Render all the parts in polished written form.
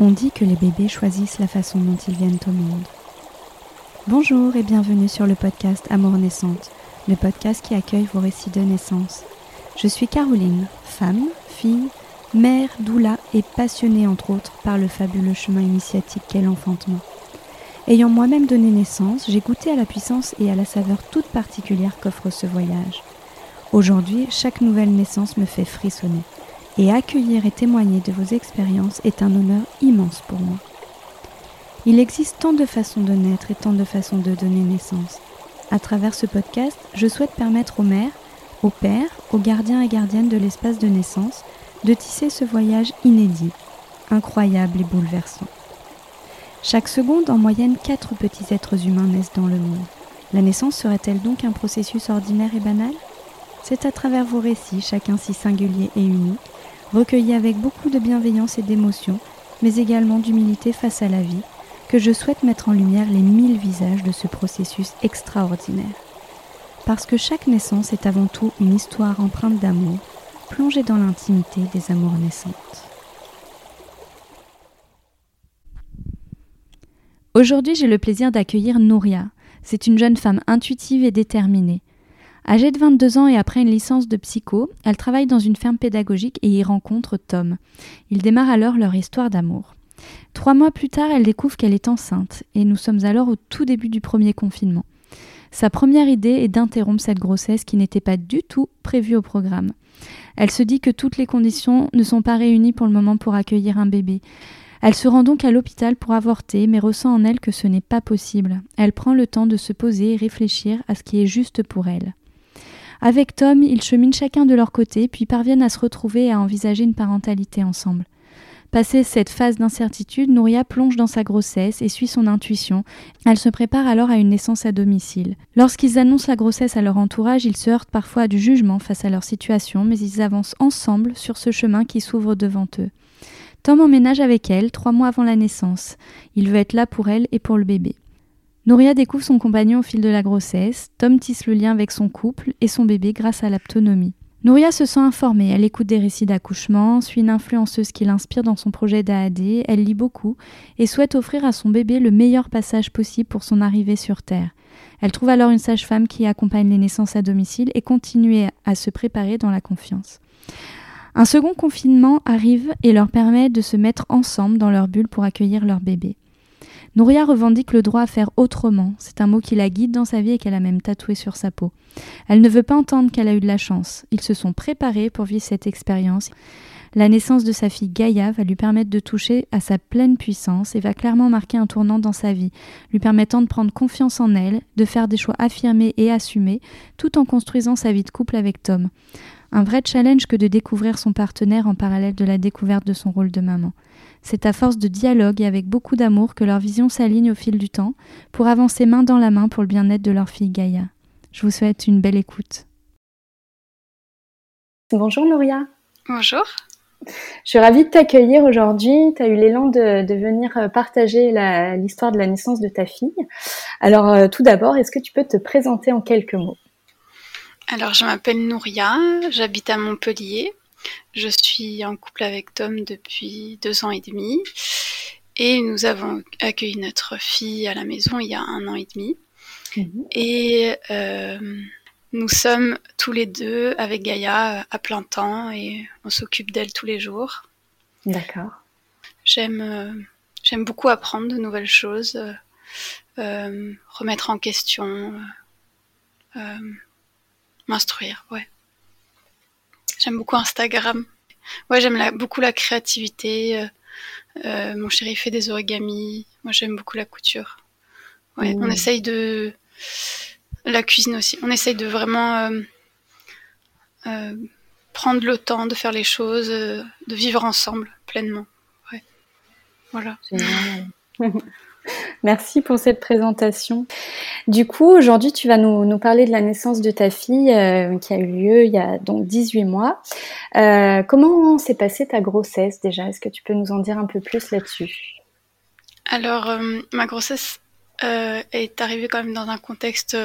On dit que les bébés choisissent la façon dont ils viennent au monde. Bonjour et bienvenue sur le podcast Amour naissante, le podcast qui accueille vos récits de naissance. Je suis Caroline, femme, fille, mère, doula et passionnée entre autres par le fabuleux chemin initiatique qu'est l'enfantement. Ayant moi-même donné naissance, j'ai goûté à la puissance et à la saveur toute particulière qu'offre ce voyage. Aujourd'hui, chaque nouvelle naissance me fait frissonner. Et accueillir et témoigner de vos expériences est un honneur immense pour moi. Il existe tant de façons de naître et tant de façons de donner naissance. À travers ce podcast, je souhaite permettre aux mères, aux pères, aux gardiens et gardiennes de l'espace de naissance de tisser ce voyage inédit, incroyable et bouleversant. Chaque seconde, en moyenne, 4 petits êtres humains naissent dans le monde. La naissance serait-elle donc un processus ordinaire et banal ? C'est à travers vos récits, chacun si singulier et unique, recueillis avec beaucoup de bienveillance et d'émotion, mais également d'humilité face à la vie, que je souhaite mettre en lumière les 1000 visages de ce processus extraordinaire. Parce que chaque naissance est avant tout une histoire empreinte d'amour, plongée dans l'intimité des amours naissantes. Aujourd'hui, j'ai le plaisir d'accueillir Nouria. C'est une jeune femme intuitive et déterminée. Âgée de 22 ans et après une licence de psycho, elle travaille dans une ferme pédagogique et y rencontre Tom. Ils démarrent alors leur histoire d'amour. 3 mois plus tard, elle découvre qu'elle est enceinte et nous sommes alors au tout début du premier confinement. Sa première idée est d'interrompre cette grossesse qui n'était pas du tout prévue au programme. Elle se dit que toutes les conditions ne sont pas réunies pour le moment pour accueillir un bébé. Elle se rend donc à l'hôpital pour avorter, mais ressent en elle que ce n'est pas possible. Elle prend le temps de se poser et réfléchir à ce qui est juste pour elle. Avec Tom, ils cheminent chacun de leur côté, puis parviennent à se retrouver et à envisager une parentalité ensemble. Passée cette phase d'incertitude, Nouria plonge dans sa grossesse et suit son intuition. Elle se prépare alors à une naissance à domicile. Lorsqu'ils annoncent la grossesse à leur entourage, ils se heurtent parfois à du jugement face à leur situation, mais ils avancent ensemble sur ce chemin qui s'ouvre devant eux. Tom emménage avec elle 3 mois avant la naissance. Il veut être là pour elle et pour le bébé. Nouria découvre son compagnon au fil de la grossesse. Tom tisse le lien avec son couple et son bébé grâce à l'autonomie. Nouria se sent informée, elle écoute des récits d'accouchement, suit une influenceuse qui l'inspire dans son projet d'AAD, elle lit beaucoup et souhaite offrir à son bébé le meilleur passage possible pour son arrivée sur Terre. Elle trouve alors une sage-femme qui accompagne les naissances à domicile et continue à se préparer dans la confiance. Un second confinement arrive et leur permet de se mettre ensemble dans leur bulle pour accueillir leur bébé. Nouria revendique le droit à faire autrement. C'est un mot qui la guide dans sa vie et qu'elle a même tatoué sur sa peau. Elle ne veut pas entendre qu'elle a eu de la chance. Ils se sont préparés pour vivre cette expérience. La naissance de sa fille Gaïa va lui permettre de toucher à sa pleine puissance et va clairement marquer un tournant dans sa vie, lui permettant de prendre confiance en elle, de faire des choix affirmés et assumés, tout en construisant sa vie de couple avec Tom. Un vrai challenge que de découvrir son partenaire en parallèle de la découverte de son rôle de maman. C'est à force de dialogue et avec beaucoup d'amour que leurs visions s'alignent au fil du temps pour avancer main dans la main pour le bien-être de leur fille Gaïa. Je vous souhaite une belle écoute. Bonjour Nouria. Bonjour. Je suis ravie de t'accueillir aujourd'hui. Tu as eu l'élan de venir partager l'histoire de la naissance de ta fille. Alors tout d'abord, est-ce que tu peux te présenter en quelques mots ? Alors je m'appelle Nouria, j'habite à Montpellier. Je suis en couple avec Tom depuis 2 ans et demi et nous avons accueilli notre fille à la maison il y a 1 an et demi. Et nous sommes tous les deux avec Gaïa à plein temps et on s'occupe d'elle tous les jours. D'accord. J'aime beaucoup apprendre de nouvelles choses, remettre en question, m'instruire, ouais. J'aime beaucoup Instagram. Ouais, j'aime beaucoup la créativité. Mon chéri fait des origamis. Moi, j'aime beaucoup la couture. Ouais, on essaye de... La cuisine aussi. On essaye de vraiment prendre le temps de faire les choses, de vivre ensemble pleinement. Ouais. Voilà. Génial. Merci pour cette présentation. Du coup, aujourd'hui, tu vas nous parler de la naissance de ta fille qui a eu lieu il y a donc 18 mois. Comment s'est passée ta grossesse déjà ? Est-ce que tu peux nous en dire un peu plus là-dessus ? Alors, ma grossesse est arrivée quand même dans un contexte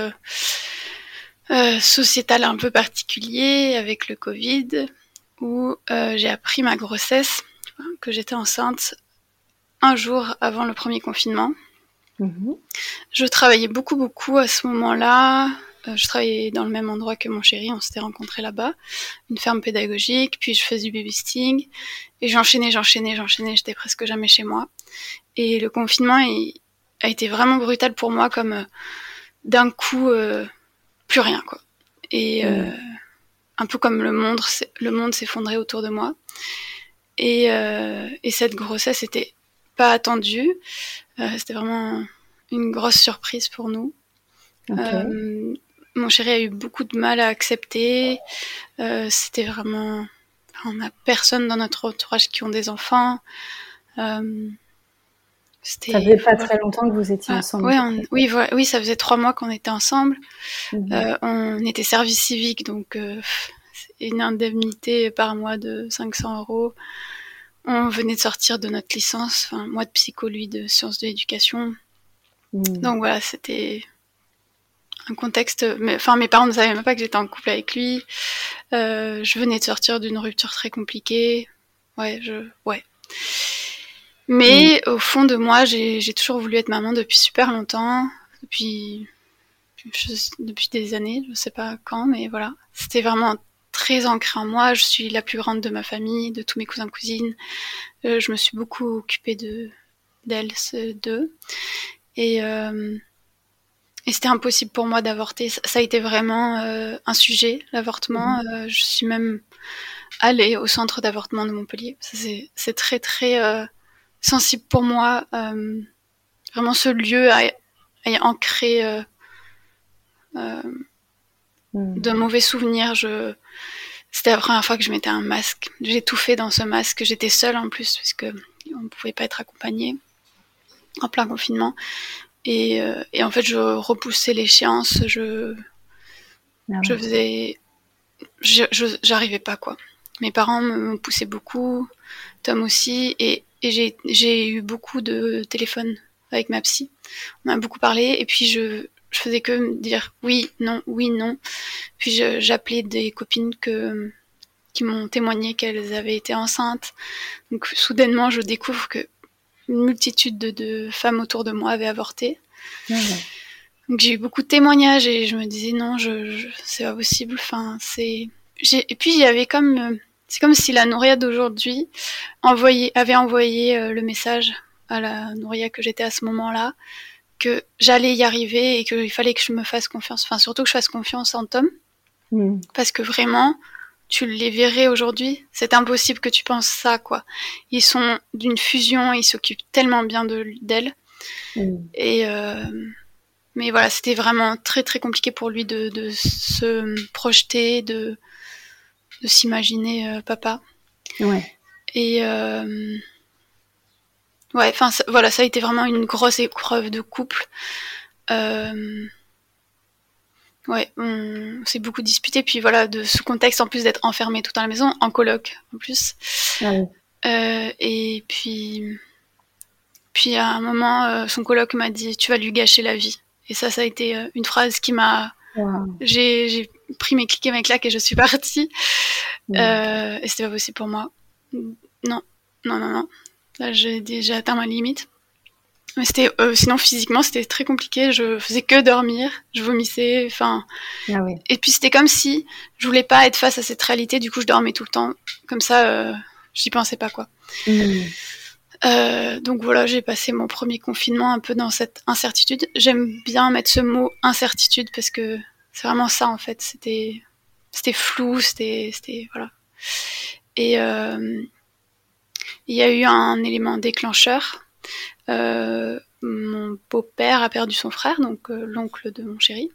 sociétal un peu particulier avec le Covid, où j'ai appris ma grossesse, que j'étais enceinte un jour avant le premier confinement. Mhm. Je travaillais beaucoup à ce moment-là. Je travaillais dans le même endroit que mon chéri, on s'était rencontrés là-bas, une ferme pédagogique, puis je faisais du babysitting, et j'enchaînais, j'étais presque jamais chez moi. Et le confinement a été vraiment brutal pour moi, comme d'un coup, plus rien, quoi. Et un peu comme le monde s'effondrait autour de moi. Et cette grossesse était pas attendue. C'était vraiment une grosse surprise pour nous. Okay. Mon chéri a eu beaucoup de mal à accepter. C'était vraiment... On n'a personne dans notre entourage qui ont des enfants. Ça faisait pas Voilà. très longtemps que vous étiez ensemble. Oui, ça faisait 3 mois qu'on était ensemble. Mhm. On était service civique, donc une indemnité par mois de 500 €. On venait de sortir de notre licence, enfin, moi de psycho, lui de sciences de l'éducation. Donc voilà, c'était un contexte. Enfin, mes parents ne savaient même pas que j'étais en couple avec lui. Je venais de sortir d'une rupture très compliquée. Ouais. Mais au fond de moi, j'ai toujours voulu être maman depuis super longtemps, depuis des années, je sais pas quand, mais voilà. C'était vraiment très ancré en moi. Je suis la plus grande de ma famille, de tous mes cousins cousines. Je me suis beaucoup occupée d'elles deux. Et c'était impossible pour moi d'avorter. Ça a été vraiment un sujet, l'avortement. Je suis même allée au centre d'avortement de Montpellier. C'est très très sensible pour moi. Vraiment, ce lieu a ancré de mauvais souvenirs. C'était la première fois que je mettais un masque. J'ai tout fait dans ce masque. J'étais seule en plus, parce que on ne pouvait pas être accompagnée en plein confinement. Et en fait, je repoussais l'échéance. J'arrivais pas, quoi. Mes parents me poussaient beaucoup, Tom aussi, et j'ai eu beaucoup de téléphones avec ma psy. On a beaucoup parlé, et puis je faisais que me dire oui, non, oui, non. Puis j'appelais des copines qui m'ont témoigné qu'elles avaient été enceintes. Donc soudainement, je découvre que une multitude de femmes autour de moi avaient avorté. Donc j'ai eu beaucoup de témoignages et je me disais non, c'est pas possible. Enfin, et puis il y avait c'est comme si la Nouria d'aujourd'hui avait envoyé le message à la Nouria que j'étais à ce moment-là, que j'allais y arriver et qu'il fallait que je me fasse confiance. Enfin, surtout que je fasse confiance en Tom. Parce que vraiment, tu les verrais aujourd'hui, c'est impossible que tu penses ça, quoi. Ils sont d'une fusion, ils s'occupent tellement bien d'elle. Et mais voilà, c'était vraiment très très compliqué pour lui de se projeter, de s'imaginer papa. Ouais. Et ouais, enfin voilà, ça a été vraiment une grosse épreuve de couple. Ouais, on s'est beaucoup disputé, puis voilà, de ce contexte en plus d'être enfermé tout à la maison, en coloc en plus. Ah oui. Et puis à un moment, son coloc m'a dit « Tu vas lui gâcher la vie ». Et ça a été une phrase qui m'a... Wow. J'ai pris mes clics et mes claques et je suis partie. Et c'était pas possible pour moi. Non. Là, j'ai atteint ma limite. Mais sinon physiquement c'était très compliqué, je faisais que dormir, je vomissais, enfin. Ah oui. Et puis c'était comme si je voulais pas être face à cette réalité, du coup je dormais tout le temps, comme ça j'y pensais pas, quoi. Donc voilà, j'ai passé mon premier confinement un peu dans cette incertitude. J'aime bien mettre ce mot incertitude parce que c'est vraiment ça en fait, c'était flou, c'était voilà. Et il y a eu un élément déclencheur. Mon beau-père a perdu son frère, donc l'oncle de mon chéri,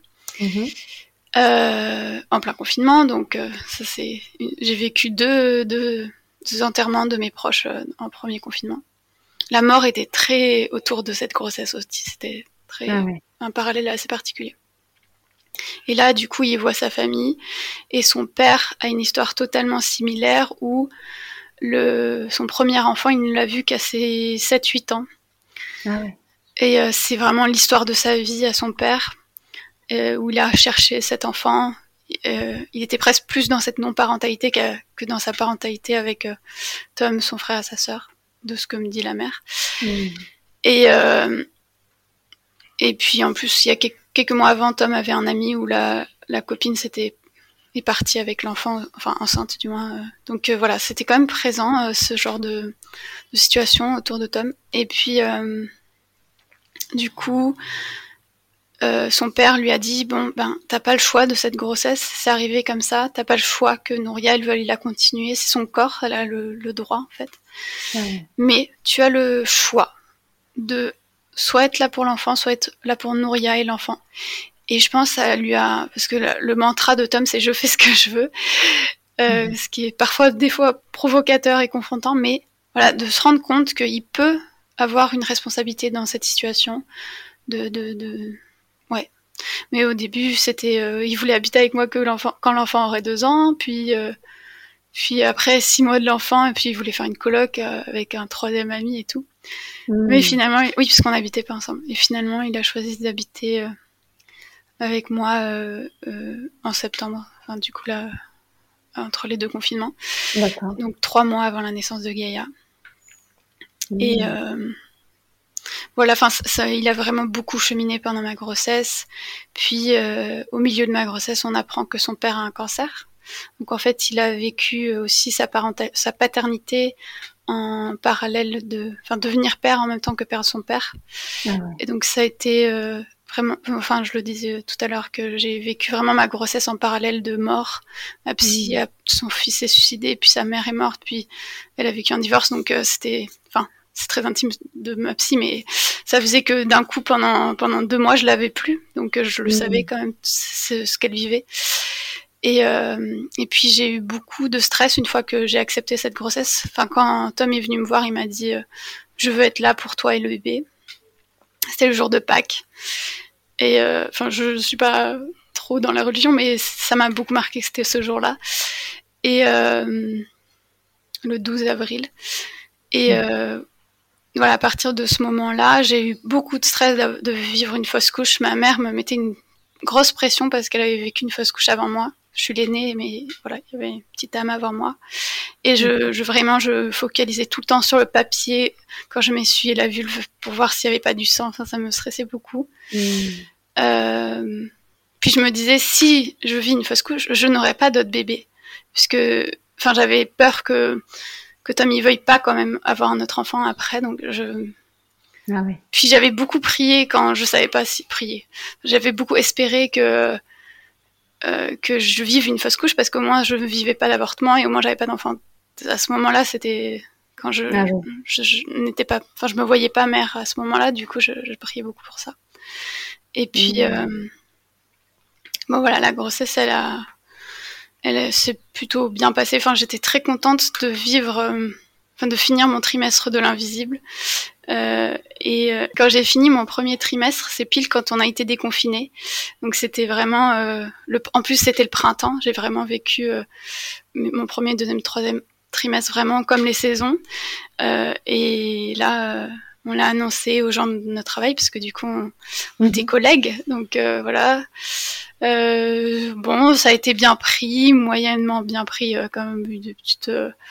en plein confinement. Donc j'ai vécu deux enterrements de mes proches en premier confinement. La mort était très autour de cette grossesse aussi. C'était un parallèle assez particulier. Et là, du coup, il voit sa famille et son père a une histoire totalement similaire où son premier enfant, il ne l'a vu qu'à ses 7-8 ans. Ah ouais. Et c'est vraiment l'histoire de sa vie à son père, où il a cherché cet enfant. Il était presque plus dans cette non-parentalité que dans sa parentalité avec Tom, son frère et sa sœur. de ce que me dit la mère. Mmh. Et puis en plus, il y a quelques mois avant, Tom avait un ami où la copine est partie avec l'enfant, enfin enceinte du moins. Donc voilà, c'était quand même présent ce genre de situation autour de Tom. Et puis du coup, son père lui a dit bon ben t'as pas le choix de cette grossesse, c'est arrivé comme ça, t'as pas le choix que Nouria elle veuille la continuer, c'est son corps, elle a le droit en fait. Ouais. Mais tu as le choix de soit être là pour l'enfant, soit être là pour Nouria et l'enfant. Et je pense ça lui a, parce que le mantra de Tom c'est je fais ce que je veux, ce qui est parfois des fois provocateur et confrontant, mais voilà, de se rendre compte qu'il peut avoir une responsabilité dans cette situation, ouais. Mais au début, c'était, il voulait habiter avec moi quand l'enfant aurait 2 ans, puis après 6 mois de l'enfant, et puis il voulait faire une coloc avec un 3e ami et tout. Mais finalement, oui, puisqu'on n'habitait pas ensemble. Et finalement, il a choisi d'habiter avec moi en septembre. Enfin, du coup, là, entre les 2 confinements. D'accord. Donc 3 mois avant la naissance de Gaïa. Et voilà, enfin, il a vraiment beaucoup cheminé pendant ma grossesse. Puis, au milieu de ma grossesse, on apprend que son père a un cancer. Donc, en fait, il a vécu aussi sa paternité en parallèle devenir père en même temps que perdre son père. Ah ouais. Et donc, ça a été vraiment, enfin, je le disais tout à l'heure que j'ai vécu vraiment ma grossesse en parallèle de mort. Ma psy, son fils s'est suicidé, puis sa mère est morte, puis elle a vécu un divorce. Donc, c'est très intime de ma psy, mais ça faisait que d'un coup, pendant 2 mois, je l'avais plus. Donc, je le savais quand même, ce qu'elle vivait. Et puis, j'ai eu beaucoup de stress une fois que j'ai accepté cette grossesse. Enfin, quand Tom est venu me voir, il m'a dit je veux être là pour toi et le bébé. C'était le jour de Pâques. Et je suis pas trop dans la religion, mais ça m'a beaucoup marqué que c'était ce jour-là. Et le 12 avril. Et voilà, à partir de ce moment-là, j'ai eu beaucoup de stress de vivre une fausse couche. Ma mère me mettait une grosse pression parce qu'elle avait vécu une fausse couche avant moi. Je suis l'aînée, mais voilà, il y avait une petite âme avant moi. Et je focalisais tout le temps sur le papier quand je m'essuyais la vulve pour voir s'il n'y avait pas du sang. Enfin, ça me stressait beaucoup. Puis je me disais, si je vis une fausse couche, je n'aurai pas d'autre bébé. Puisque, enfin, j'avais peur que Tom il veuille pas quand même avoir un autre enfant après, donc Ah ouais. Puis j'avais beaucoup prié quand je savais pas si prier. J'avais beaucoup espéré que je vive une fausse couche parce qu'au moins je ne vivais pas l'avortement et au moins j'avais pas d'enfant. À ce moment-là, c'était quand je n'étais pas, enfin je me voyais pas mère à ce moment-là, du coup je priais beaucoup pour ça. Et puis bon voilà, la grossesse elle s'est plutôt bien passée. Enfin, j'étais très contente de vivre, de finir mon trimestre de l'invisible. Quand j'ai fini mon premier trimestre, c'est pile quand on a été déconfinés. Donc c'était vraiment, en plus c'était le printemps. J'ai vraiment vécu mon premier, deuxième, troisième trimestre vraiment comme les saisons. Et là, on l'a annoncé aux gens de notre travail parce que du coup on était collègues. Donc voilà. Bon, ça a été bien pris, moyennement bien pris, quand même eu des petites.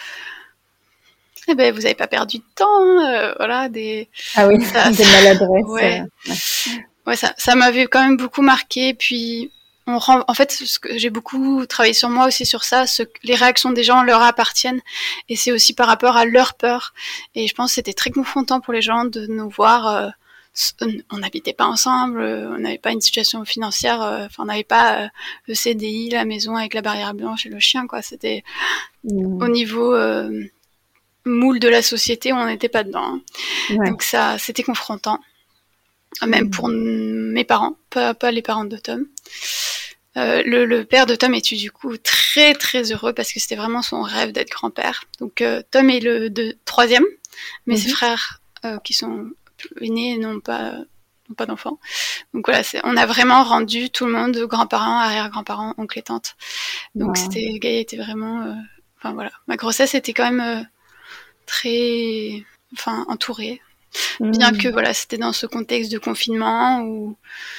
Eh ben, vous avez pas perdu de temps, voilà des. Ah oui, des maladresses. Ouais, ça m'avait quand même beaucoup marqué. Puis en fait, j'ai beaucoup travaillé sur moi aussi sur ça. Les réactions des gens leur appartiennent, et c'est aussi par rapport à leur peur. Et je pense que c'était très confrontant pour les gens de nous voir. On n'habitait pas ensemble, on n'avait pas une situation financière, on n'avait pas le CDI, la maison avec la barrière blanche et le chien, quoi. C'était au niveau moule de la société, on n'était pas dedans. Hein. Ouais. Donc ça, c'était confrontant, même pour mes parents, pas les parents de Tom. Le père de Tom était du coup très très heureux parce que c'était vraiment son rêve d'être grand-père. Donc Tom est le troisième, mais ses frères qui sont aînés n'ont pas d'enfants. Donc voilà, on a vraiment rendu tout le monde, grands-parents, arrière-grands-parents, oncles et tantes. Donc Gaïa était vraiment, voilà, ma grossesse était quand même très, entourée. Bien que voilà, c'était dans ce contexte de confinement où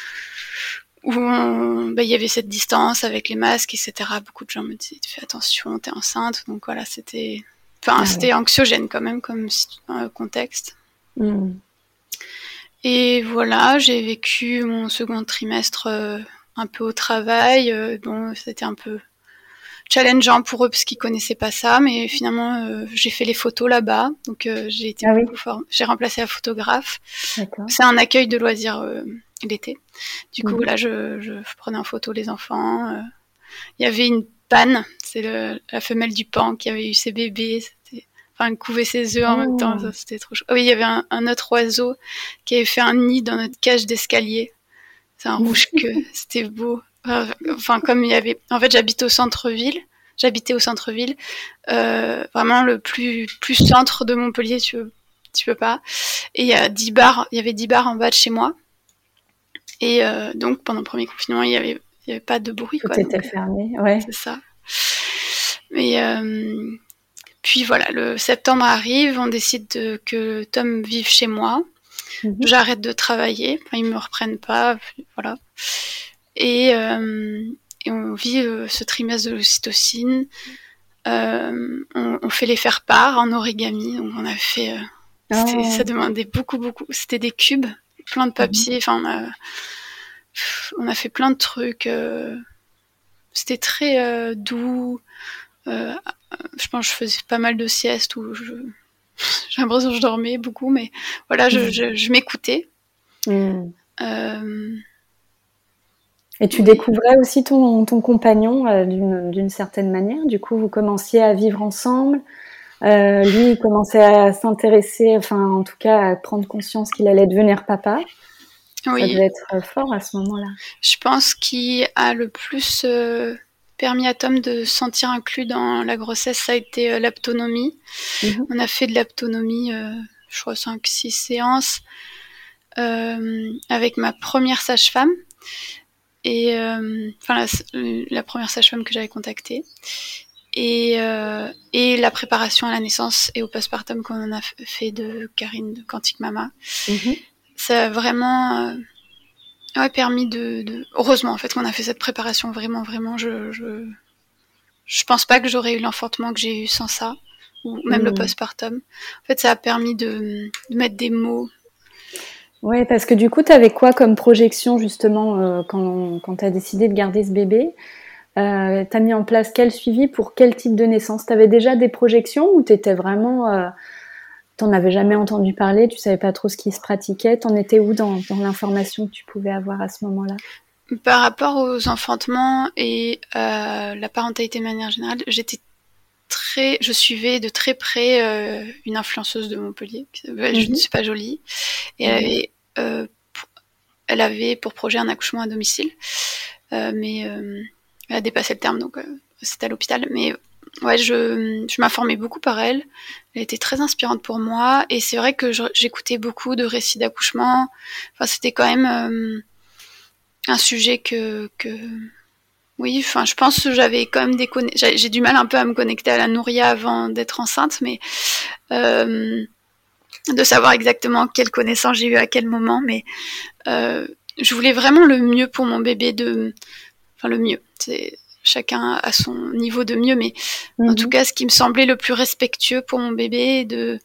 il y avait cette distance avec les masques, etc. Beaucoup de gens me disaient fais attention, t'es enceinte. Donc voilà, c'était Enfin, c'était anxiogène quand même comme contexte. Et voilà, j'ai vécu mon second trimestre un peu au travail. Bon, c'était un peu challengeant pour eux parce qu'ils connaissaient pas ça, mais finalement j'ai fait les photos là-bas, donc j'ai été beaucoup j'ai remplacé la photographe. D'accord. C'est un accueil de loisirs l'été. Du coup là je prenais en photo les enfants. Il y avait une panne, c'est la femelle du pan qui avait eu ses bébés. Elle couvait ses œufs en même temps, ça, c'était trop chaud. Oui, il y avait un autre oiseau qui avait fait un nid dans notre cage d'escalier. C'est un rouge-queue, c'était beau. Enfin, comme il y avait... En fait, j'habitais au centre-ville, vraiment le plus centre de Montpellier, tu peux pas. Et il y avait 10 bars en bas de chez moi. Et donc, pendant le premier confinement, il y avait pas de bruit. Tout était fermé, ouais. C'est ça. Mais... Puis voilà, le septembre arrive, on décide que Tom vive chez moi. J'arrête de travailler, ils me reprennent pas, voilà. Et on vit ce trimestre de l'ocytocine. On fait les faire-part en origami, donc on a fait. Ça demandait beaucoup. C'était des cubes, plein de papier. Enfin, on a fait plein de trucs. C'était très doux. Je pense que je faisais pas mal de siestes où j'ai l'impression que je dormais beaucoup, mais voilà, je m'écoutais. Et tu découvrais aussi ton compagnon d'une certaine manière. Du coup, vous commenciez à vivre ensemble. Lui, il commençait à s'intéresser, enfin, en tout cas, à prendre conscience qu'il allait devenir papa. Oui. Ça devait être fort à ce moment-là. Je pense qu'il a le plus permis à Tom de se sentir inclus dans la grossesse, ça a été l'aptonomie. On a fait de l'aptonomie, je crois 5-6 séances avec ma première sage-femme et la première sage-femme que j'avais contactée et la préparation à la naissance et au postpartum qu'on a fait de Karine de Quantique Mama. Ça a vraiment permis de heureusement en fait qu'on a fait cette préparation, vraiment je pense pas que j'aurais eu l'enfantement que j'ai eu sans ça, ou même le postpartum. En fait, ça a permis de mettre des mots. Ouais, parce que du coup, tu avais quoi comme projection justement quand tu as décidé de garder ce bébé? Tu as mis en place quel suivi pour quel type de naissance? Tu avais déjà des projections ou tu étais vraiment... T'en avais jamais entendu parler, tu savais pas trop ce qui se pratiquait, t'en étais où dans l'information que tu pouvais avoir à ce moment-là? Par rapport aux enfantements et la parentalité de manière générale, je suivais de très près une influenceuse de Montpellier, Je ne suis pas jolie, et elle avait pour projet un accouchement à domicile, mais elle a dépassé le terme, donc c'était à l'hôpital, mais ouais, je m'informais beaucoup par elle. Elle était très inspirante pour moi. Et c'est vrai que j'écoutais beaucoup de récits d'accouchement. Enfin, c'était quand même un sujet que... Oui, enfin, je pense que j'avais quand même j'ai du mal un peu à me connecter à la Nouria avant d'être enceinte, mais de savoir exactement quelle connaissance j'ai eu à quel moment. Mais je voulais vraiment le mieux pour mon bébé. Enfin, le mieux. Chacun a son niveau de mieux, mais en tout cas, ce qui me semblait le plus respectueux pour mon bébé, de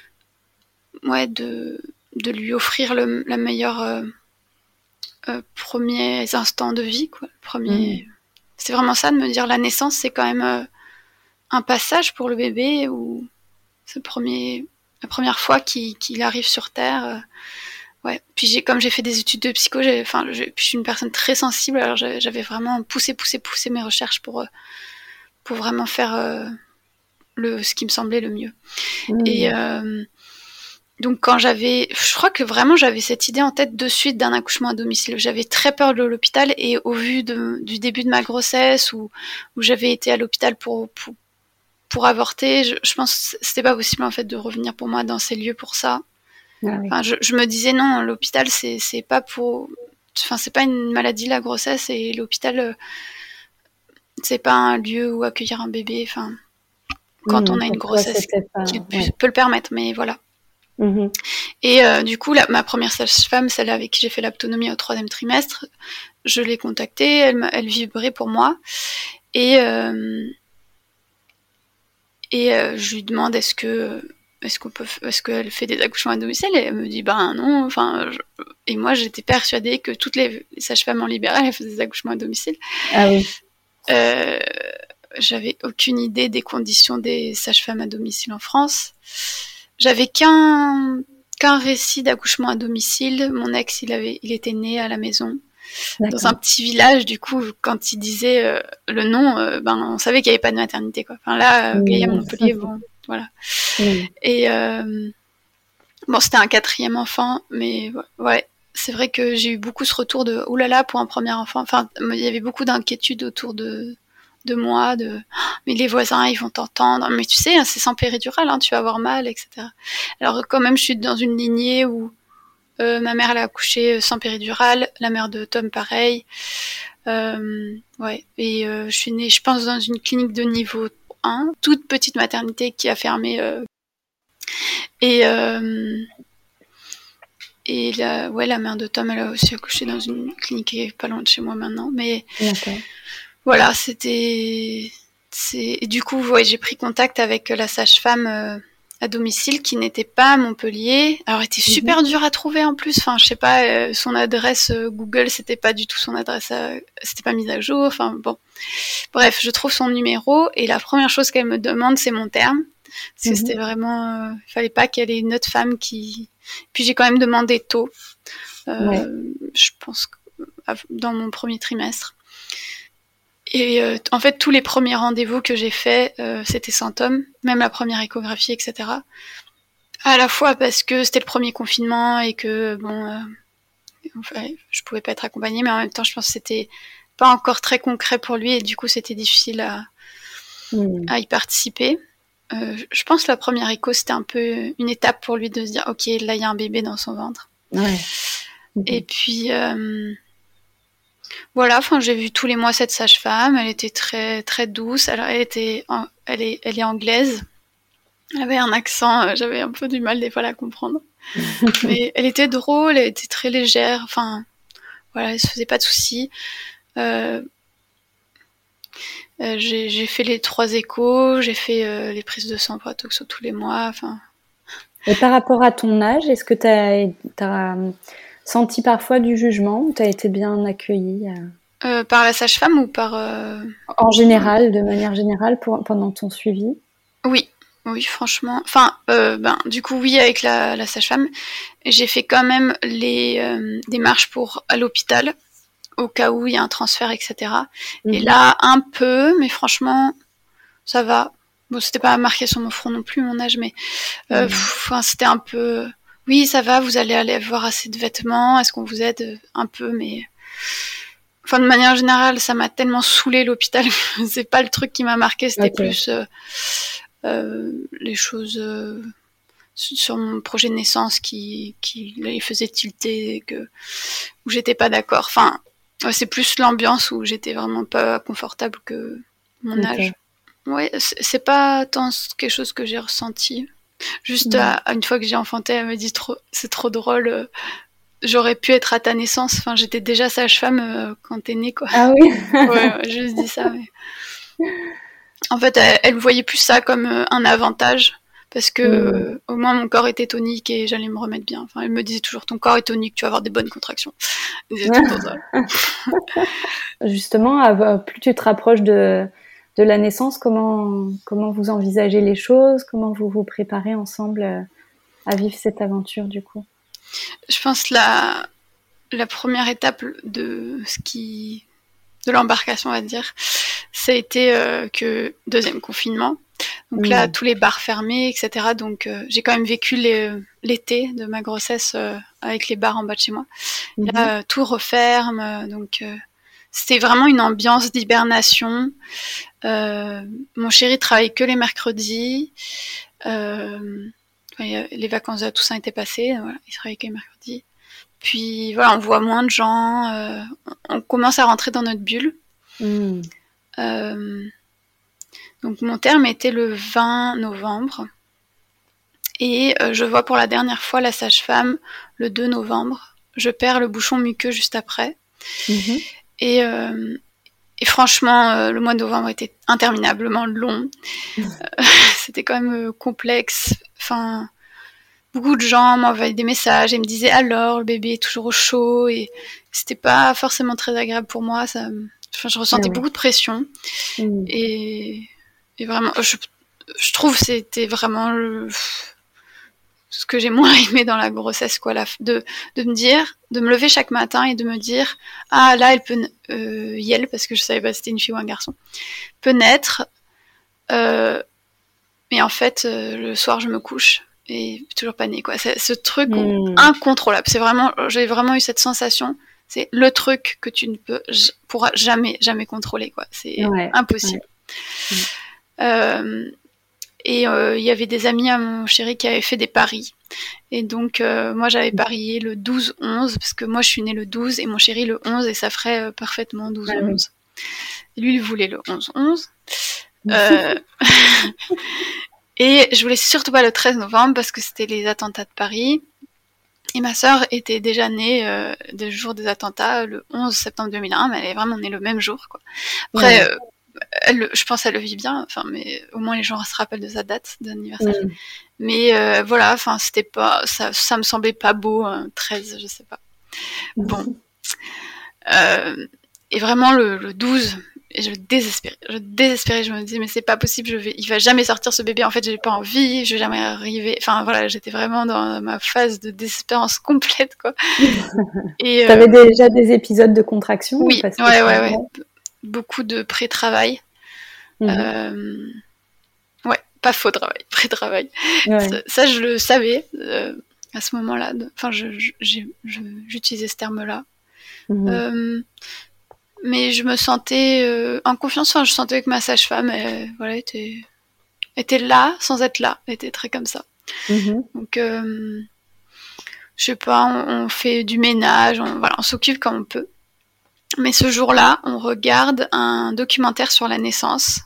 lui offrir la meilleure premiers instants de vie, quoi. C'est vraiment ça, de me dire la naissance, c'est quand même un passage pour le bébé, où c'est la première fois qu'il arrive sur Terre. Ouais. Puis comme j'ai fait des études de psycho, je suis une personne très sensible, alors j'avais vraiment poussé mes recherches pour vraiment faire ce qui me semblait le mieux. Et donc je crois que vraiment j'avais cette idée en tête de suite d'un accouchement à domicile. J'avais très peur de l'hôpital, et au vu du début de ma grossesse où j'avais été à l'hôpital pour avorter, je pense que c'était pas possible en fait de revenir pour moi dans ces lieux pour ça. Enfin, je me disais non, l'hôpital c'est pas c'est pas une maladie, la grossesse, et l'hôpital c'est pas un lieu où accueillir un bébé. Enfin, quand on a une grossesse qui peut le permettre, mais voilà. Et du coup, ma première sage-femme, celle avec qui j'ai fait l'aptonomie au 3e trimestre, je l'ai contactée, elle vibrait pour moi, et Et je lui demande est-ce qu'elle fait des accouchements à domicile, et elle me dit non. Et moi j'étais persuadée que toutes les sages-femmes en libéral elles faisaient des accouchements à domicile. Ah oui. J'avais aucune idée des conditions des sages-femmes à domicile en France. J'avais qu'un récit d'accouchement à domicile. Mon ex, il était né à la maison. D'accord. Dans un petit village, du coup, quand il disait le nom, on savait qu'il n'y avait pas de maternité, quoi. Enfin là, Gaïa Montpellier, bon, voilà. Et c'était un 4e enfant, mais ouais, c'est vrai que j'ai eu beaucoup ce retour de « oulala, pour un premier enfant ». Enfin, il y avait beaucoup d'inquiétudes autour de moi, mais les voisins, ils vont t'entendre. Mais tu sais, c'est sans péridurale, tu vas avoir mal, etc. Alors quand même, je suis dans une lignée où ma mère, elle a accouché sans péridurale, la mère de Tom, pareil. Ouais. Et je suis née, je pense, dans une clinique de niveau 1, toute petite maternité qui a fermé. Et la mère de Tom, elle a aussi accouché dans une clinique qui est pas loin de chez moi maintenant. Mais voilà, et du coup, j'ai pris contact avec la sage-femme à domicile qui n'était pas à Montpellier. Alors, elle était super dure à trouver en plus. Enfin, je sais pas, son adresse Google, c'était pas du tout son adresse, c'était pas mise à jour. Enfin, bon. Bref, je trouve son numéro et la première chose qu'elle me demande, c'est mon terme. Parce que c'était vraiment, il fallait pas qu'elle ait une autre femme qui. Puis j'ai quand même demandé tôt. Je pense dans mon premier trimestre. Et en fait, tous les premiers rendez-vous que j'ai faits, c'était sans Tom, même la première échographie, etc. À la fois parce que c'était le premier confinement et que, je pouvais pas être accompagnée, mais en même temps, je pense que c'était pas encore très concret pour lui et du coup, c'était difficile à y participer. Je pense que la première écho, c'était un peu une étape pour lui de se dire « Ok, là, il y a un bébé dans son ventre. » Et puis... voilà, j'ai vu tous les mois cette sage-femme. Elle était très très douce. Alors, elle est anglaise. Elle avait un accent. J'avais un peu du mal des fois à la comprendre. Mais elle était drôle. Elle était très légère. Enfin, voilà, elle se faisait pas de soucis. J'ai fait les 3 échos. J'ai fait les prises de sang pour la toxo tous les mois. Enfin. Et par rapport à ton âge, est-ce que t'as senti parfois du jugement ou t'as été bien accueillie par la sage-femme ou par... En général, de manière générale, pendant ton suivi? Oui, franchement. Enfin, du coup, oui, avec la sage-femme. J'ai fait quand même les démarches à l'hôpital, au cas où il y a un transfert, etc. Et là, un peu, mais franchement, ça va. Bon, c'était pas marqué sur mon front non plus, mon âge, mais c'était un peu... Oui, ça va, vous allez aller avoir assez de vêtements, est-ce qu'on vous aide un peu, mais... Enfin, de manière générale, ça m'a tellement saoulé l'hôpital. C'est pas le truc qui m'a marqué, c'était plus les choses sur mon projet de naissance qui les faisait tilter, où j'étais pas d'accord. Enfin, c'est plus l'ambiance où j'étais vraiment pas confortable que mon âge. Ouais, c'est pas tant quelque chose que j'ai ressenti. Juste une fois que j'ai enfanté, elle me dit c'est trop drôle. J'aurais pu être à ta naissance. Enfin, j'étais déjà sage-femme quand t'es née, quoi. Ah oui. Ouais, juste dit ça. Mais... En fait, elle voyait plus ça comme un avantage parce que au moins mon corps était tonique et j'allais me remettre bien. Enfin, elle me disait toujours ton corps est tonique, tu vas avoir des bonnes contractions. Justement, plus tu te rapproches de la naissance, comment vous envisagez les choses, comment vous vous préparez ensemble à vivre cette aventure du coup? Je pense la première étape de l'embarcation, on va dire, ça a été que deuxième confinement. Donc là, tous les bars fermés, etc. Donc j'ai quand même vécu l'été de ma grossesse avec les bars en bas de chez moi. Là, tout referme, donc c'était vraiment une ambiance d'hibernation. Mon chéri travaillait que les mercredis. Les vacances de la Toussaint étaient passées, voilà, il travaillait que les mercredis. Puis voilà, on voit moins de gens, on commence à rentrer dans notre bulle. Donc mon terme était le 20 novembre et je vois pour la dernière fois la sage-femme le 2 novembre. Je perds le bouchon muqueux juste après. Et franchement, le mois de novembre était interminablement long. c'était quand même complexe. Enfin, beaucoup de gens m'envoyaient des messages et me disaient alors le bébé est toujours au chaud et c'était pas forcément très agréable pour moi. Je ressentais beaucoup de pression et vraiment, je trouve que c'était vraiment ce que j'ai moins aimé dans la grossesse, quoi, de me dire, de me lever chaque matin et de me dire, ah là, elle peut, Yel, parce que je savais pas si c'était une fille ou un garçon, peut naître, mais en fait, le soir, je me couche et toujours pas née, quoi. C'est ce truc incontrôlable. C'est vraiment, j'ai vraiment eu cette sensation. C'est le truc que tu ne pourras jamais contrôler, quoi. C'est impossible. Et il y avait des amis à mon chéri qui avaient fait des paris. Et donc, moi, j'avais parié le 12-11, parce que moi, je suis née le 12 et mon chéri le 11, et ça ferait parfaitement 12-11. Et lui, il voulait le 11-11. Et je voulais surtout pas le 13 novembre, parce que c'était les attentats de Paris. Et ma sœur était déjà née le jour des attentats, le 11 septembre 2001, mais elle est vraiment née le même jour, quoi. Après... je pense qu'elle le vit bien, enfin, mais au moins les gens se rappellent de sa date d'anniversaire. Mais voilà, enfin, c'était pas, ça me semblait pas beau, 13, je sais pas. Bon. Et vraiment le 12, et je désespérais, je me disais, mais c'est pas possible, il va jamais sortir ce bébé, en fait, j'ai pas envie, je vais jamais arriver, enfin voilà, j'étais vraiment dans ma phase de désespérance complète, quoi. Et t'avais déjà des épisodes de contraction? Oui, ouais. Beaucoup de pré-travail. Ouais, pas faux travail, pré-travail. Ouais. Ça, je le savais à ce moment-là. Enfin, j'utilisais ce terme-là. Mais je me sentais en confiance. Enfin, je sentais que ma sage-femme, voilà, était là, sans être là. Elle était très comme ça. Donc, je sais pas, on fait du ménage, on s'occupe quand on peut. Mais ce jour-là, on regarde un documentaire sur la naissance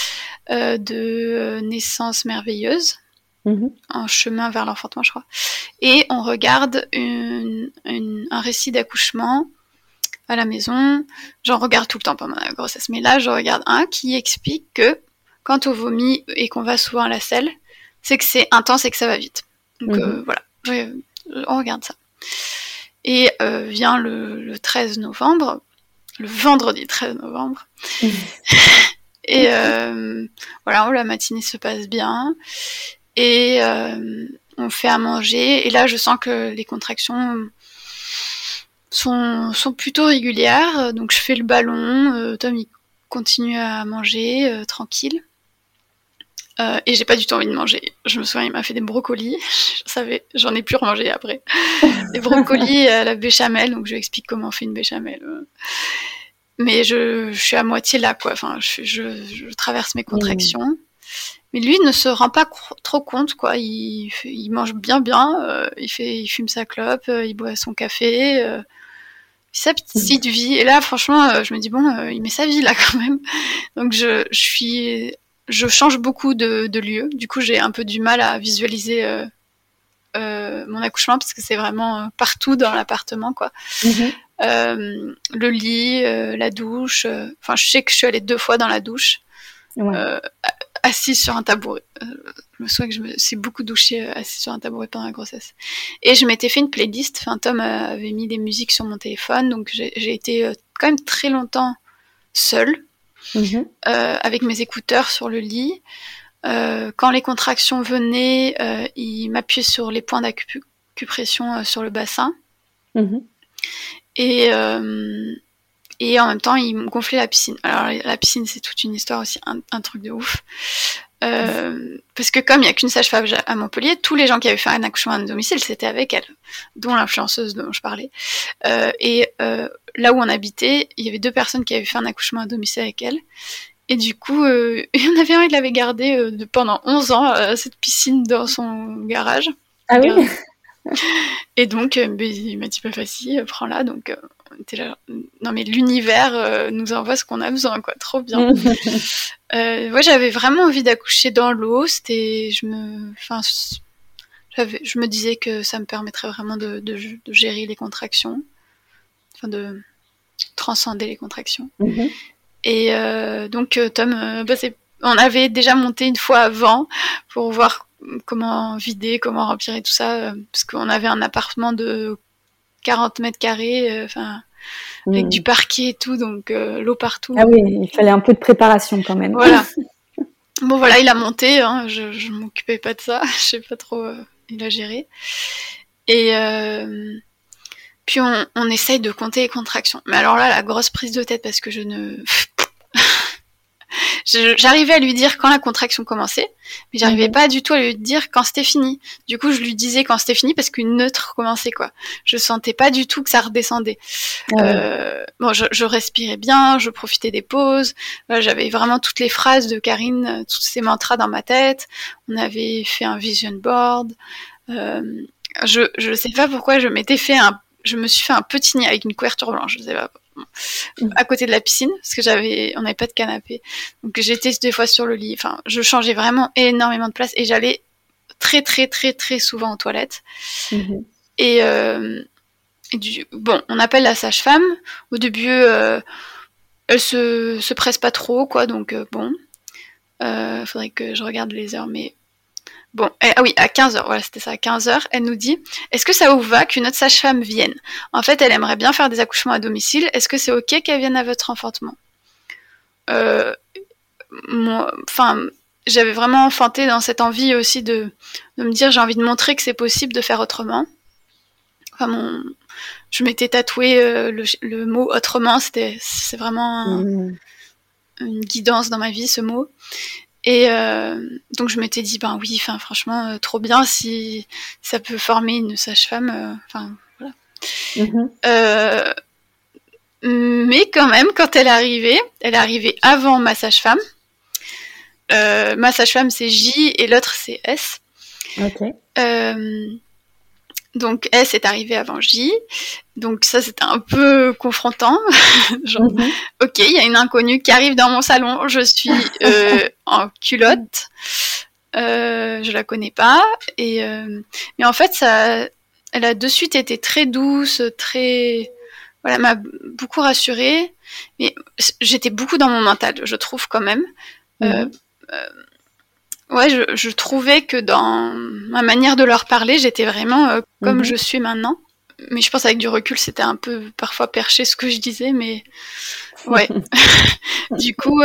de Naissance merveilleuse, en chemin vers l'enfantement, je crois. Et on regarde un récit d'accouchement à la maison. J'en regarde tout le temps pendant la grossesse, mais là, je regarde un qui explique que quand on vomit et qu'on va souvent à la selle, c'est que c'est intense et que ça va vite. Donc voilà, on regarde ça. Et vient le 13 novembre, le vendredi 13 novembre. Et voilà, la matinée se passe bien. Et on fait à manger. Et là, je sens que les contractions sont plutôt régulières. Donc, je fais le ballon. Tom, il continue à manger tranquille. Et j'ai pas du tout envie de manger. Je me souviens, il m'a fait des brocolis. J'en ai plus remangé après. Des brocolis à la béchamel. Donc, je lui explique comment on fait une béchamel. Mais je suis à moitié là, quoi. Enfin, je traverse mes contractions. Mais lui ne se rend pas trop compte, quoi. Il mange bien, il fume sa clope, il boit son café, sa petite vie. Et là, franchement, je me dis, bon, il met sa vie, là, quand même. Donc, je change beaucoup de lieu. Du coup, j'ai un peu du mal à visualiser mon accouchement, parce que c'est vraiment partout dans l'appartement, quoi. Le lit, la douche. Enfin, je sais que je suis allée 2 fois dans la douche, assise sur un tabouret. Je me souviens que je me suis beaucoup douchée assise sur un tabouret pendant la grossesse. Et je m'étais fait une playlist. Enfin, Tom avait mis des musiques sur mon téléphone, donc j'ai été quand même très longtemps seule, avec mes écouteurs sur le lit. Quand les contractions venaient, il m'appuyait sur les points d'acupression sur le bassin. Et en même temps, il me gonflait la piscine. Alors, la piscine, c'est toute une histoire aussi, un truc de ouf. Parce que comme il n'y a qu'une sage-femme à Montpellier, tous les gens qui avaient fait un accouchement à domicile, c'était avec elle, dont l'influenceuse dont je parlais. Et là où on habitait, il y avait 2 personnes qui avaient fait un accouchement à domicile avec elle. Et du coup, il y en avait un, il l'avait gardé pendant 11 ans, cette piscine dans son garage. Ah oui. Et donc, il m'a dit, pas facile, prends-la. Donc, on était là. Non, mais l'univers nous envoie ce qu'on a besoin, quoi. Trop bien. Ouais, j'avais vraiment envie d'accoucher dans l'eau. Je me disais que ça me permettrait vraiment de gérer les contractions. Enfin, de transcender les contractions. Et donc, Tom, on avait déjà monté une fois avant pour voir comment vider, comment remplir et tout ça, parce qu'on avait un appartement de 40 mètres carrés, avec du parquet et tout, donc l'eau partout. Ah oui, il fallait un peu de préparation quand même. Voilà. Bon voilà, il a monté, hein, je m'occupais pas de ça, je sais pas trop, il a géré. Et puis on essaye de compter les contractions. Mais alors là, la grosse prise de tête parce que j'arrivais à lui dire quand la contraction commençait, mais j'arrivais pas du tout à lui dire quand c'était fini. Du coup, je lui disais quand c'était fini parce qu'une neutre commençait, quoi. Je sentais pas du tout que ça redescendait. Bon, je respirais bien, je profitais des pauses. J'avais vraiment toutes les phrases de Karine, tous ces mantras dans ma tête. On avait fait un vision board. Je sais pas pourquoi je me suis fait un petit nid avec une couverture blanche. Je sais pas. À côté de la piscine, parce que on n'avait pas de canapé. Donc j'étais des fois sur le lit. Enfin, je changeais vraiment énormément de place et j'allais très très très très souvent aux toilettes. Et bon, on appelle la sage-femme. Au début, elle se presse pas trop, quoi. Donc bon, faudrait que je regarde les heures, mais bon, ah oui, à 15h, voilà, c'était ça, à 15h, elle nous dit « Est-ce que ça vous va qu'une autre sage-femme vienne ? En fait, elle aimerait bien faire des accouchements à domicile. Est-ce que c'est OK qu'elle vienne à votre enfantement ?» j'avais vraiment enfanté dans cette envie aussi de me dire « J'ai envie de montrer que c'est possible de faire autrement. » Je m'étais tatoué le mot « autrement », c'est vraiment une guidance dans ma vie, ce mot. Et donc je m'étais dit ben oui, franchement trop bien si ça peut former une sage-femme, voilà. Mais quand même quand elle est arrivée avant ma sage-femme. Ma sage-femme c'est J et l'autre c'est S. Ok. Donc S est arrivée avant J, donc ça c'était un peu confrontant. Genre, ok, il y a une inconnue qui arrive dans mon salon, je suis en culotte, je la connais pas, mais en fait elle a de suite été très douce, voilà, m'a beaucoup rassurée, mais j'étais beaucoup dans mon mental, je trouve quand même. Ouais, je trouvais que dans ma manière de leur parler, j'étais vraiment comme je suis maintenant. Mais je pense avec du recul, c'était un peu parfois perché ce que je disais, mais ouais. Du coup,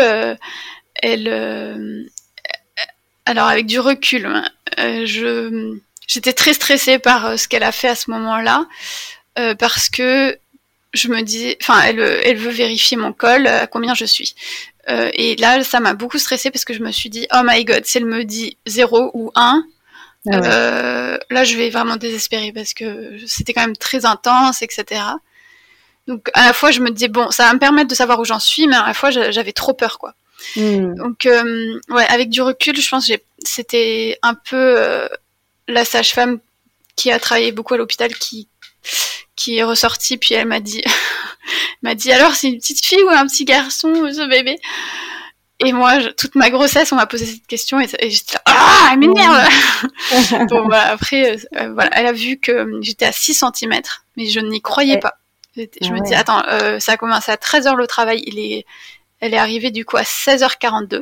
alors avec du recul, j'étais très stressée par ce qu'elle a fait à ce moment-là, parce que je me dis, elle veut vérifier mon col, à combien je suis. Et là, ça m'a beaucoup stressée parce que je me suis dit, oh my god, si elle me dit 0 ou 1, là, je vais vraiment désespérer parce que c'était quand même très intense, etc. Donc, à la fois, je me disais, bon, ça va me permettre de savoir où j'en suis, mais à la fois, j'avais trop peur, quoi. Donc, ouais, avec du recul, je pense que c'était un peu la sage-femme qui a travaillé beaucoup à l'hôpital qui est ressortie, puis elle m'a dit alors c'est une petite fille ou un petit garçon ce bébé? Et moi toute ma grossesse on m'a posé cette question et j'étais là, ah elle m'énerve. Bon bah après voilà, elle a vu que j'étais à 6 cm mais je n'y croyais pas. Je me dis attends, ça a commencé à 13h le travail, elle est arrivée du coup à 16h42.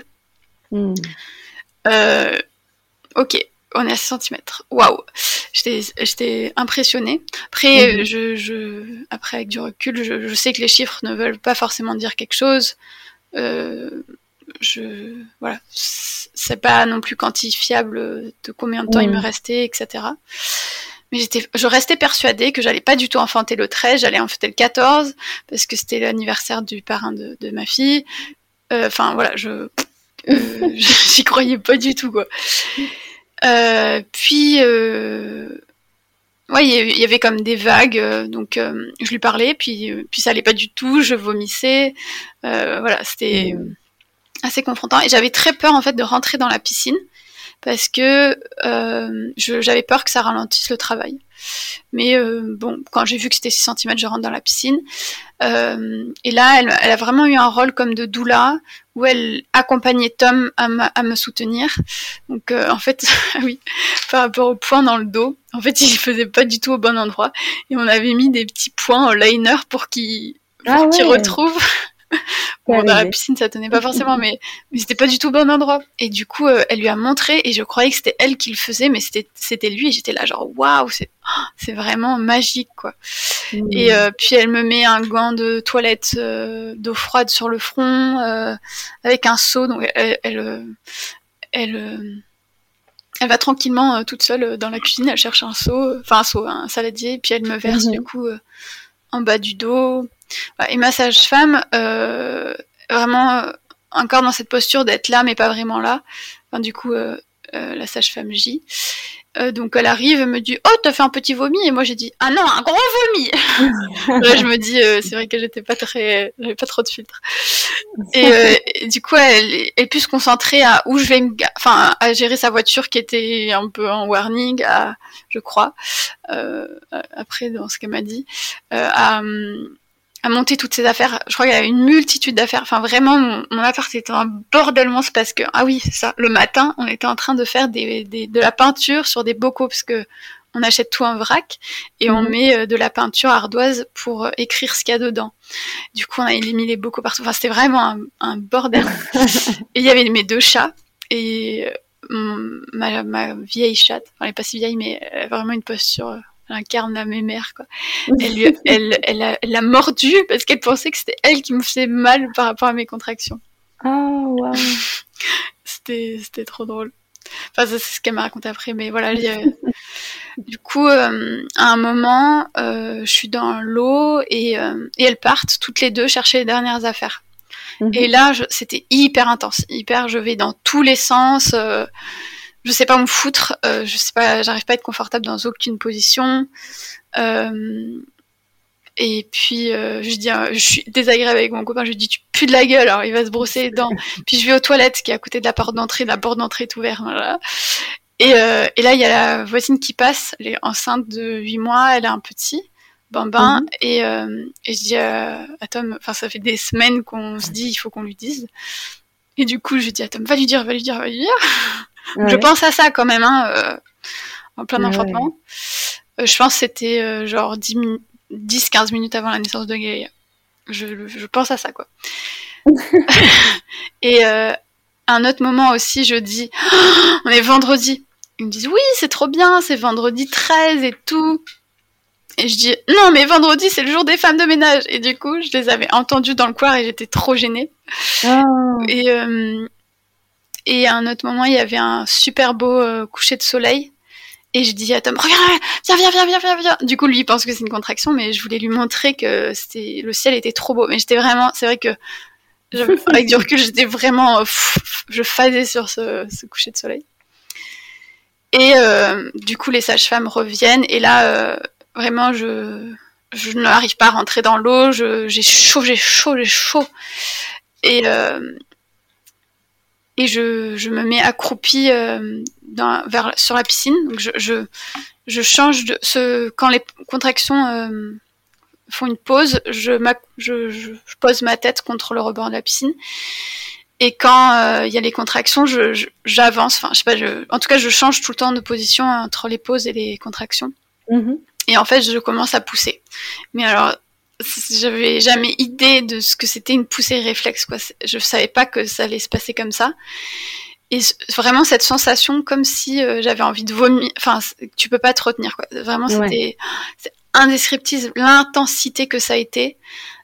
Ok, on est à 6 cm. Waouh, j'étais impressionnée. Après, après avec du recul, je sais que les chiffres ne veulent pas forcément dire quelque chose. Voilà, c'est pas non plus quantifiable de combien de temps il me restait, etc. Mais je restais persuadée que j'allais pas du tout enfanter le 13, j'allais enfanter le 14 parce que c'était l'anniversaire du parrain de ma fille. Voilà, j'y croyais pas du tout, quoi. Puis ouais, il y avait comme des vagues, donc je lui parlais, puis ça allait pas du tout, je vomissais, voilà, c'était assez confrontant et j'avais très peur en fait de rentrer dans la piscine parce que j'avais peur que ça ralentisse le travail. Mais bon, quand j'ai vu que c'était 6 cm, je rentre dans la piscine. Et là, elle a vraiment eu un rôle comme de doula, où elle accompagnait Tom à me soutenir. Donc en fait, oui, par rapport au point dans le dos, en fait, il faisait pas du tout au bon endroit. Et on avait mis des petits points en liner pour qu'il retrouve. Bon, dans la piscine, ça tenait pas forcément, mais c'était pas du tout au bon endroit. Et du coup, elle lui a montré, et je croyais que c'était elle qui le faisait, mais c'était lui, et j'étais là genre, waouh, c'est vraiment magique, quoi. Et puis elle me met un gant de toilette d'eau froide sur le front, avec un seau, donc elle va tranquillement toute seule dans la cuisine, elle cherche un saladier, et puis elle me verse du coup en bas du dos. Et ma sage-femme, vraiment encore dans cette posture d'être là mais pas vraiment là. Enfin, du coup, la sage-femme J. Donc elle arrive, elle me dit oh t'as fait un petit vomi, et moi j'ai dit ah non, un gros vomi. Là je me dis c'est vrai que j'avais pas trop de filtre. Et du coup elle peut se concentrer à où je vais à gérer sa voiture qui était un peu en warning, je crois après dans ce qu'elle m'a dit, à monter toutes ses affaires. Je crois qu'il y avait une multitude d'affaires. Enfin, vraiment, mon appart était un bordel monstre parce que, ah oui, c'est ça, le matin, on était en train de faire de la peinture sur des bocaux parce que on achète tout en vrac et on met de la peinture ardoise pour écrire ce qu'il y a dedans. Du coup, on a mis les bocaux partout. Enfin, c'était vraiment un bordel. Et il y avait mes 2 chats et ma vieille chatte. Enfin, elle est pas si vieille, mais elle a vraiment une posture... Elle incarne la mémère, quoi. Elle l'a mordu parce qu'elle pensait que c'était elle qui me faisait mal par rapport à mes contractions. Oh, waouh. C'était trop drôle. Enfin, ça, c'est ce qu'elle m'a raconté après, mais voilà. Du coup, à un moment, je suis dans l'eau et elles partent toutes les 2 chercher les dernières affaires. Et là, c'était hyper intense, je vais dans tous les sens. Je sais pas me foutre, j'arrive pas à être confortable dans aucune position. Et puis je dis, je suis désagréable avec mon copain, je lui dis tu pues de la gueule, alors il va se brosser les dents. Puis je vais aux toilettes qui est à côté de la porte d'entrée est ouverte. Voilà. Et là il y a la voisine qui passe, elle est enceinte de 8 mois, elle a un petit bambin, et je dis à Tom, enfin ça fait des semaines qu'on se dit il faut qu'on lui dise. Et du coup je dis à Tom, va lui dire. Ouais. Je pense à ça quand même, en plein enfantement. Je pense que c'était genre 10-15 minutes avant la naissance de Gaïa. Je pense à ça, quoi. Et un autre moment aussi, je dis on est vendredi. Ils me disent oui, c'est trop bien, c'est vendredi 13 et tout. Et je dis non, mais vendredi c'est le jour des femmes de ménage. Et du coup, je les avais entendus dans le couloir et j'étais trop gênée. Et à un autre moment, il y avait un super beau coucher de soleil. Et je dis à Tom, regarde, viens. Du coup, lui, il pense que c'est une contraction, mais je voulais lui montrer que le ciel était trop beau. Mais j'étais vraiment, c'est vrai que, avec du recul, j'étais vraiment, je phasais sur ce coucher de soleil. Et du coup, les sages-femmes reviennent. Et là, vraiment, je n'arrive pas à rentrer dans l'eau. J'ai chaud. Et je me mets accroupie sur la piscine. Donc je change quand les contractions font une pause, je pose ma tête contre le rebord de la piscine. Et quand il y a les contractions, j'avance. Enfin, je sais pas. En tout cas, je change tout le temps de position entre les pauses et les contractions. Et en fait, je commence à pousser. Mais alors, j'avais jamais idée de ce que c'était une poussée réflexe, quoi. Je savais pas que ça allait se passer comme ça. Et vraiment cette sensation comme si j'avais envie de vomir. Enfin, tu peux pas te retenir, quoi. Vraiment, c'est indescriptible l'intensité que ça a été.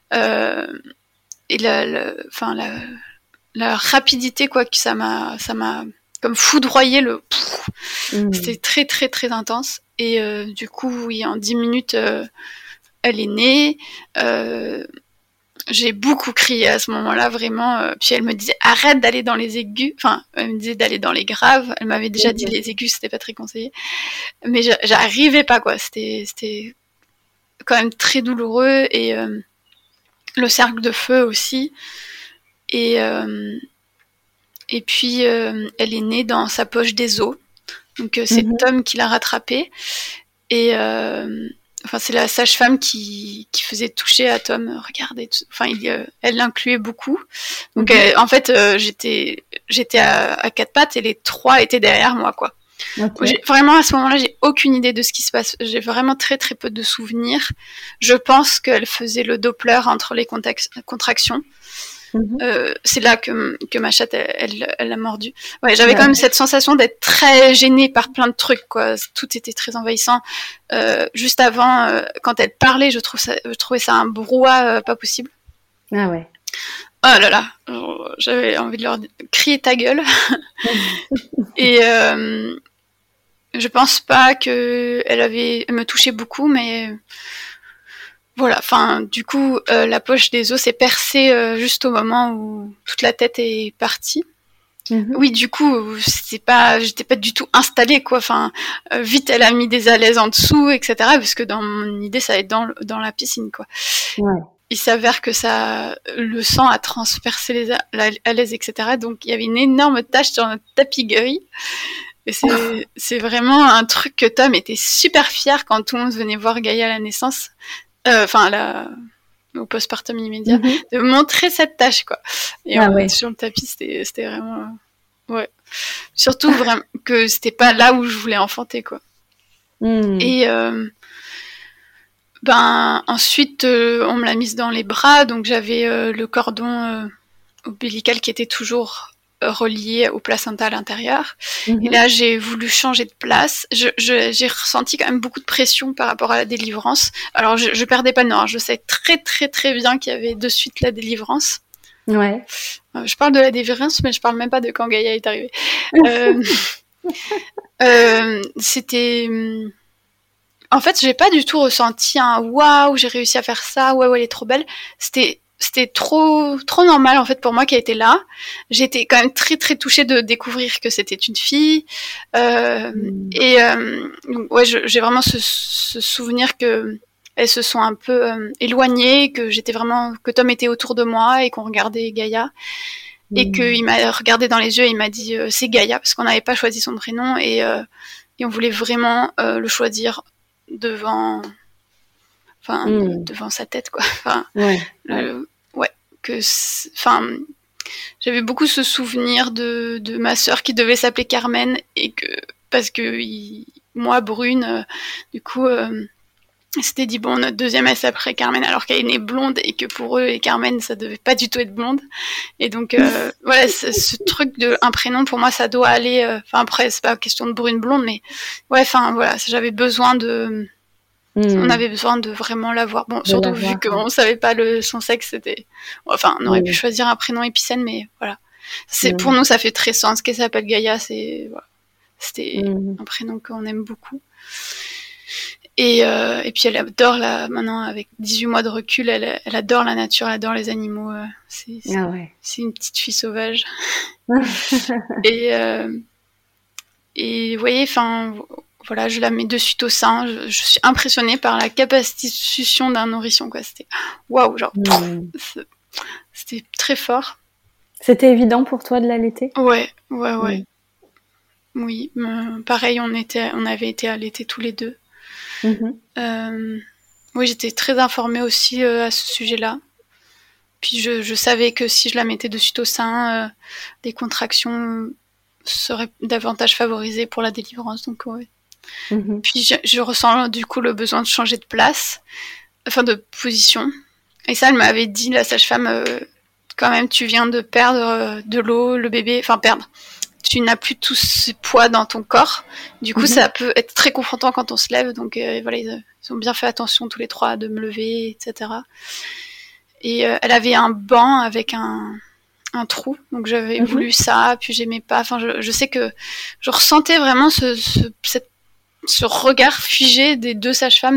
Et la rapidité, quoi, que ça m'a comme foudroyé C'était très, très, très intense. Et du coup, oui, en 10 minutes, elle est née. J'ai beaucoup crié à ce moment-là, vraiment. Puis elle me disait arrête d'aller dans les aigus. Enfin, elle me disait d'aller dans les graves. Elle m'avait déjà dit les aigus, c'était pas très conseillé. Mais j'arrivais pas, quoi. C'était quand même très douloureux. Et le cercle de feu aussi. Et puis elle est née dans sa poche des os. Donc c'est Tom qui l'a rattrapée. Et c'est la sage-femme qui faisait toucher à Tom. Regardez, enfin, elle l'incluait beaucoup. Donc, en fait, j'étais à 4 pattes et les 3 étaient derrière moi, quoi. Ok. Vraiment, à ce moment-là, j'ai aucune idée de ce qui se passe. J'ai vraiment très très peu de souvenirs. Je pense qu'elle faisait le Doppler entre les contractions. C'est là que ma chatte, elle a mordu. Ouais, j'avais quand même cette sensation d'être très gênée par plein de trucs, quoi. Tout était très envahissant. Juste avant, quand elle parlait, je trouvais ça un brouhaha pas possible. Ah ouais. Oh là là, j'avais envie de leur crier ta gueule. Et je pense pas elle me touchait beaucoup, mais voilà. Enfin, du coup, la poche des os s'est percée juste au moment où toute la tête est partie. Oui, du coup, j'étais pas du tout installée, quoi. Enfin, vite, elle a mis des alaises en dessous, etc. Parce que dans mon idée, ça allait être dans la piscine, quoi. Ouais. Il s'avère que le sang a transpercé les alaises, etc. Donc, il y avait une énorme tache sur notre tapis gris. Et c'est vraiment un truc que Tom était super fier quand tout le monde venait voir Gaïa à la naissance. Au postpartum immédiat, de montrer cette tache, quoi. Et sur le tapis, c'était vraiment... ouais. Surtout vraiment que c'était pas là où je voulais enfanter, quoi. Et ensuite, on me l'a mise dans les bras, donc j'avais le cordon ombilical qui était toujours relié au placenta à l'intérieur. Et là, j'ai voulu changer de place. J'ai ressenti quand même beaucoup de pression par rapport à la délivrance. Alors, je perdais pas de nord. Je savais très, très, très bien qu'il y avait de suite la délivrance. Ouais. Je parle de la délivrance, mais je parle même pas de quand Gaïa est arrivée. C'était... En fait, j'ai pas du tout ressenti un waouh, j'ai réussi à faire ça, waouh, elle est trop belle. C'était trop normal en fait pour moi qu'elle était là. J'étais quand même très très touchée de découvrir que c'était une fille. Et donc, ouais, j'ai vraiment ce souvenir que elles se sont un peu éloignées, que Tom était autour de moi et qu'on regardait Gaïa. Et qu'il m'a regardé dans les yeux et il m'a dit c'est Gaïa, parce qu'on n'avait pas choisi son prénom et on voulait vraiment le choisir devant sa tête, quoi. Enfin, j'avais beaucoup ce souvenir de ma sœur qui devait s'appeler Carmen et parce que moi brune, du coup c'était dit bon, notre deuxième elle s'appellerait Carmen alors qu'elle est née blonde et que pour eux et Carmen ça devait pas du tout être blonde. Et donc voilà, ce truc de un prénom pour moi ça doit aller. Après c'est pas question de brune blonde, mais ouais, enfin voilà, j'avais besoin de. On avait besoin de vraiment l'avoir. Bon, surtout vu qu'on savait pas son sexe, c'était. Enfin, on aurait pu choisir un prénom épicène, mais voilà. Pour nous, ça fait très sens qu'elle s'appelle Gaïa. C'était un prénom qu'on aime beaucoup. Et puis elle adore maintenant avec 18 mois de recul, elle adore la nature, elle adore les animaux. C'est une petite fille sauvage. Et vous voyez, enfin. Voilà, je la mets de suite au sein. Je suis impressionnée par la capacité de succion d'un nourrisson, quoi. C'était waouh, genre c'était très fort. C'était évident pour toi de l'allaiter ? Ouais. Oui, pareil, on avait été allaités tous les deux. Oui, j'étais très informée aussi à ce sujet-là. Puis je savais que si je la mettais de suite au sein, les contractions seraient davantage favorisées pour la délivrance. Donc ouais. Puis je ressens du coup le besoin de changer de place, enfin de position. Et ça, elle m'avait dit, la sage-femme, quand même, tu viens de perdre de l'eau, le bébé, enfin perdre. Tu n'as plus tout ce poids dans ton corps. Du coup, ça peut être très confrontant quand on se lève. Donc voilà, ils ont bien fait attention tous les trois de me lever, etc. Et elle avait un banc avec un trou, donc j'avais voulu ça, puis j'aimais pas. Enfin, je sais que je ressentais vraiment ce regard figé des deux sages-femmes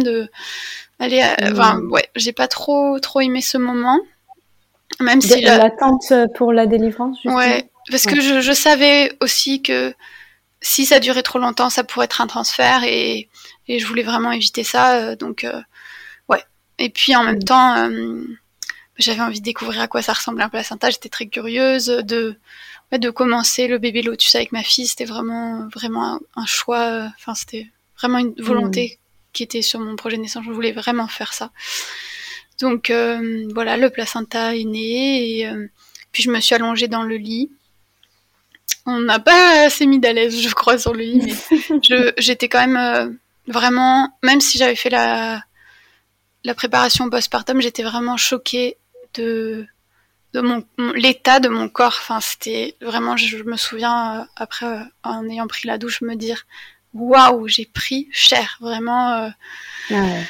j'ai pas trop aimé ce moment, même si l'attente pour la délivrance, justement. Ouais, parce que je savais aussi que si ça durait trop longtemps, ça pourrait être un transfert et je voulais vraiment éviter ça, donc ouais. Et puis en même temps, j'avais envie de découvrir à quoi ça ressemblait un placenta. J'étais très curieuse de commencer le bébé lotus avec ma fille. C'était vraiment un choix. Enfin, c'était vraiment une volonté qui était sur mon projet de naissance. Je voulais vraiment faire ça. Donc voilà, le placenta est né et puis je me suis allongée dans le lit On n'a pas assez mis d'à l'aise, je crois, sur le lit, mais j'étais quand même vraiment, même si j'avais fait la préparation postpartum, j'étais vraiment choquée de l'état de mon corps. Enfin, c'était vraiment, je me souviens, après, en ayant pris la douche, me dire waouh, j'ai pris cher, vraiment. Ouais.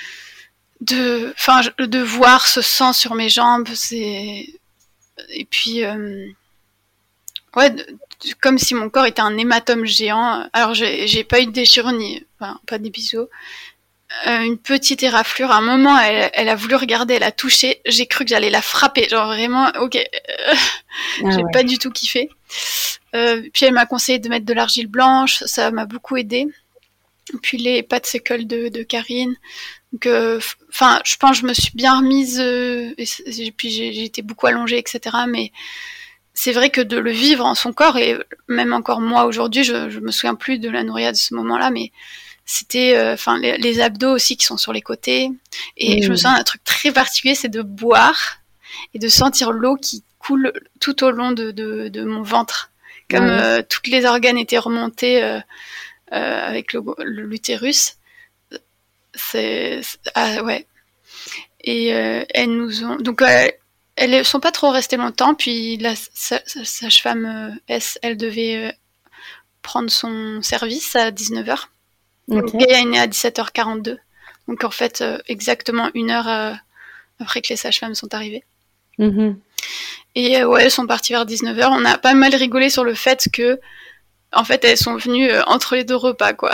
De voir ce sang sur mes jambes, et puis ouais, comme si mon corps était un hématome géant. Alors j'ai pas eu de déchirure pas d'épisode. Une petite éraflure. À un moment, elle a voulu regarder, elle a touché. J'ai cru que j'allais la frapper. Genre vraiment, ok. J'ai pas du tout kiffé. Puis elle m'a conseillé de mettre de l'argile blanche. Ça m'a beaucoup aidé. Puis les pâtes sécoles de Karine. Donc, enfin, je pense que je me suis bien remise. Et puis j'ai été beaucoup allongée, etc. Mais c'est vrai que de le vivre en son corps, et même encore moi aujourd'hui, je me souviens plus de la Nouria de ce moment-là, mais c'était enfin les abdos aussi qui sont sur les côtés. Et je me souviens d'un truc très particulier, c'est de boire et de sentir l'eau qui coule tout au long de mon ventre, comme tous les organes étaient remontés avec l'utérus. Ouais. Et elles nous ont donc elles sont pas trop restées longtemps, puis la sage-femme elle devait prendre son service à 19h. Okay. Gaïa est née à 17h42. Donc en fait, exactement 1 heure après que les sages-femmes sont arrivées. Mm-hmm. Et ouais, elles sont parties vers 19h. On a pas mal rigolé sur le fait que, en fait, elles sont venues entre les 2 repas, quoi.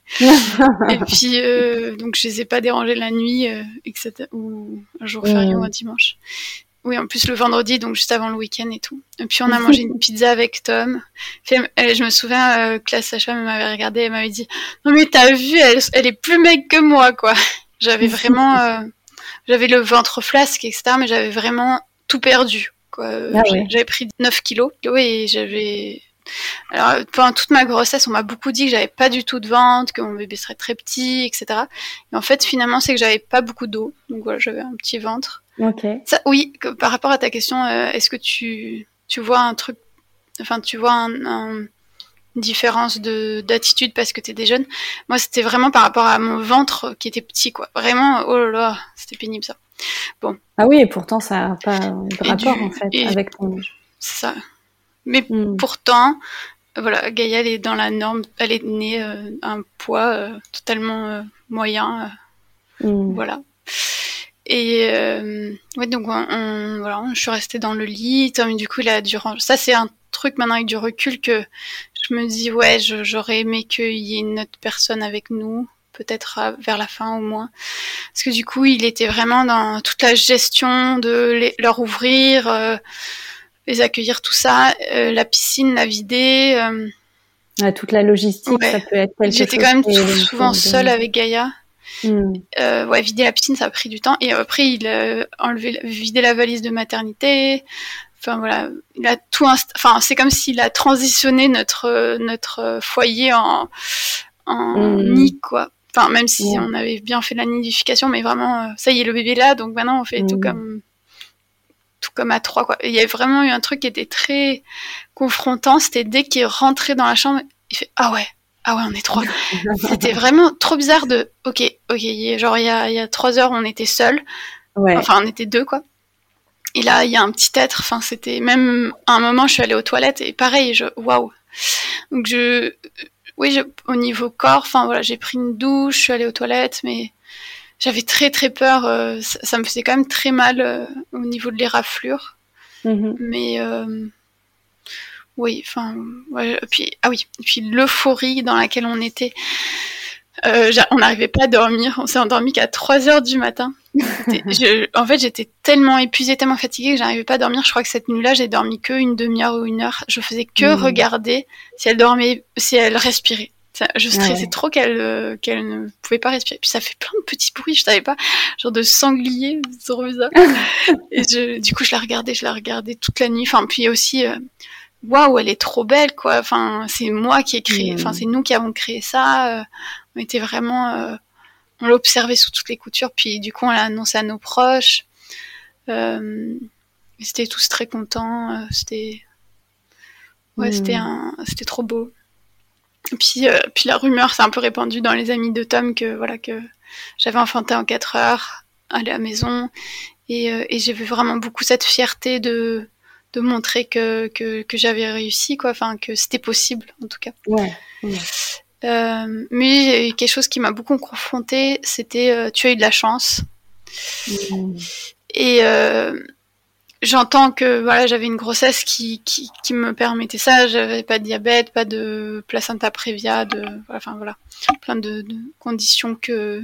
Et puis, donc je les ai pas dérangées la nuit, etc. Ou un jour férié ou un dimanche. Oui, en plus le vendredi, donc juste avant le week-end et tout. Et puis on a mangé une pizza avec Tom. Je me souviens que la sage-femme m'avait regardée, elle m'avait dit « Non mais t'as vu, elle est plus maigre que moi, quoi !» J'avais vraiment... j'avais le ventre flasque, etc. Mais j'avais vraiment tout perdu, quoi. J'avais pris 9 kilos et j'avais... Alors, pendant toute ma grossesse, on m'a beaucoup dit que j'avais pas du tout de ventre, que mon bébé serait très petit, etc. Et en fait, finalement, c'est que j'avais pas beaucoup d'eau. Donc voilà, j'avais un petit ventre. Okay. Ça, oui, par rapport à ta question, est-ce que tu vois un truc, enfin, tu vois une différence d'attitude parce que t'es des jeunes? Moi, c'était vraiment par rapport à mon ventre qui était petit, quoi. Vraiment, oh là là, c'était pénible, ça. Bon. Ah oui, et pourtant, ça n'a pas de rapport, en fait, avec ton... C'est ça. Mais pourtant, voilà, Gaïa, elle est dans la norme, elle est née à un poids totalement moyen. Voilà. Et ouais, donc voilà, je suis restée dans le lit. Tom, du coup, il a dû ranger. Ça, c'est un truc maintenant avec du recul que je me dis, ouais, j'aurais aimé qu'il y ait une autre personne avec nous, peut-être vers la fin au moins. Parce que du coup, il était vraiment dans toute la gestion de leur ouvrir, les accueillir, tout ça, la piscine, la vider. Toute la logistique, ouais. Ça peut être quelque chose. J'étais quand même souvent seule avec Gaïa. Ouais, vider la piscine, ça a pris du temps. Et après, il a vidé la valise de maternité. Enfin voilà, il a tout. Enfin, c'est comme s'il a transitionné notre foyer en nid, quoi. Enfin, même si on avait bien fait la nidification, mais vraiment, ça y est, le bébé est là, donc maintenant on fait tout comme à 3, quoi. Il y a vraiment eu un truc qui était très confrontant. C'était dès qu'il est rentré dans la chambre, il fait ah ouais, on est 3. C'était vraiment trop bizarre de ok, genre il y a 3 heures on était seuls, enfin on était 2, quoi. Et là il y a un petit être, enfin c'était même à un moment je suis allée aux toilettes et pareil, waouh. Donc au niveau corps, enfin voilà, j'ai pris une douche, je suis allée aux toilettes, mais j'avais très très peur, ça me faisait quand même très mal au niveau de l'éraflure. Mais oui, enfin, ouais, puis l'euphorie dans laquelle on était, on n'arrivait pas à dormir, on s'est endormi qu'à 3h du matin. En fait, j'étais tellement épuisée, tellement fatiguée que j'arrivais pas à dormir. Je crois que cette nuit-là, j'ai dormi que une demi-heure ou 1 heure. Je faisais que regarder si elle dormait, si elle respirait. Je stressais trop qu'elle ne pouvait pas respirer. Puis ça fait plein de petits bruits, je savais pas, genre de sanglier, c'est trop bizarre. Et du coup, je la regardais toute la nuit. Enfin, puis aussi, waouh, elle est trop belle, quoi. Enfin, c'est moi qui ai créé, enfin, c'est nous qui avons créé ça. On était vraiment, on l'observait sous toutes les coutures. Puis du coup, on l'a annoncé à nos proches. Ils étaient tous très contents. C'était Ouais, c'était trop beau. Et puis la rumeur s'est un peu répandue dans les amis de Tom que j'avais enfanté en 4 heures à la maison. Et j'ai vu vraiment beaucoup cette fierté de montrer que j'avais réussi, quoi. Enfin, que c'était possible, en tout cas. Ouais. Mais quelque chose qui m'a beaucoup confrontée, c'était tu as eu de la chance. Et j'entends que j'avais une grossesse qui me permettait ça. J'avais pas de diabète, pas de placenta prévia, plein de conditions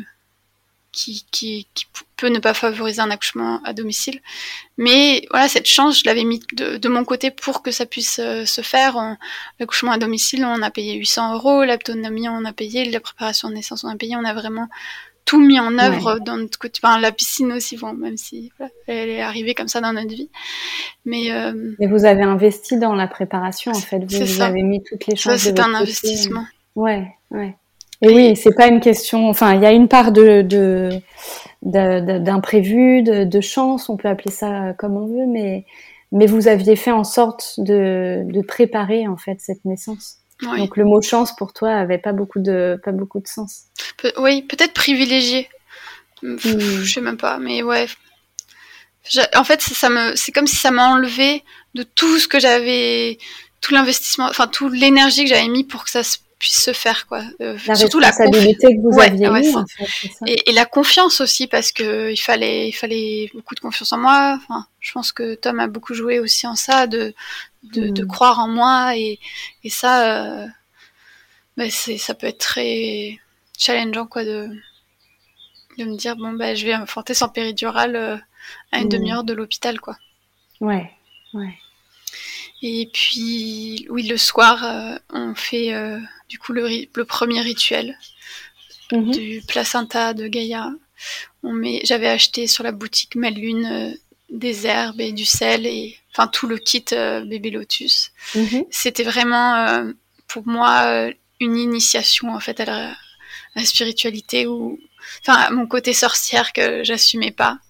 qui peut ne pas favoriser un accouchement à domicile. Mais cette chance, je l'avais mis de mon côté pour que ça puisse se faire. L'accouchement à domicile, on a payé 800 €, l'autonomie, on a payé, la préparation de naissance, on a payé. On a vraiment tout mis en œuvre dans notre côté. Enfin, la piscine aussi, même si elle est arrivée comme ça dans notre vie. Mais vous avez investi dans la préparation, en fait. Vous avez mis toutes les chances de votre côté. C'est un investissement. Ouais. Et oui, c'est pas une question. Enfin, il y a une part d'imprévu, de chance, on peut appeler ça comme on veut, mais vous aviez fait en sorte de préparer en fait cette naissance. Oui. Donc le mot chance pour toi avait pas beaucoup de sens. Oui, peut-être privilégié. Je sais même pas, mais ouais. En fait, c'est comme si ça m'a enlevé de tout ce que j'avais, tout l'investissement, enfin toute l'énergie que j'avais mis pour que ça puisse se faire, quoi. Surtout la responsabilité que vous aviez eue, en fait, c'est ça. Et la confiance aussi, parce que il fallait beaucoup de confiance en moi. Enfin, je pense que Tom a beaucoup joué aussi en ça, de croire en moi, et ça, ça peut être très challengeant, quoi, de me dire je vais enfanter sans péridurale à une demi-heure de l'hôpital, quoi. Ouais. Et puis, oui, le soir, on fait du coup le premier rituel du placenta de Gaïa. J'avais acheté sur la boutique Melune des herbes et du sel, et enfin tout le kit bébé lotus. C'était vraiment pour moi une initiation en fait à la spiritualité, ou enfin mon côté sorcière que j'assumais pas.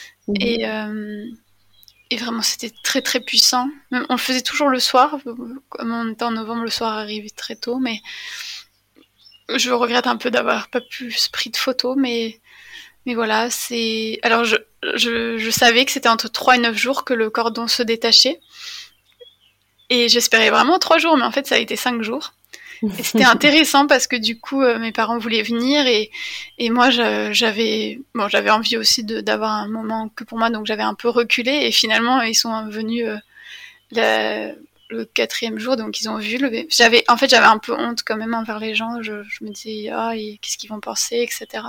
Et vraiment, c'était très très puissant. On le faisait toujours le soir, comme on était en novembre, le soir arrivait très tôt, mais je regrette un peu d'avoir pas plus pris de photos, mais voilà, c'est... Alors, je savais que c'était entre 3 et 9 jours que le cordon se détachait, et j'espérais vraiment 3 jours, mais en fait, ça a été 5 jours. Et c'était intéressant parce que du coup, mes parents voulaient venir, et moi, j'avais envie aussi d'avoir un moment que pour moi, donc j'avais un peu reculé, et finalement, ils sont venus le 4e jour, donc ils ont vu le bébé. J'avais un peu honte quand même envers les gens. Je me disais, qu'est-ce qu'ils vont penser, etc.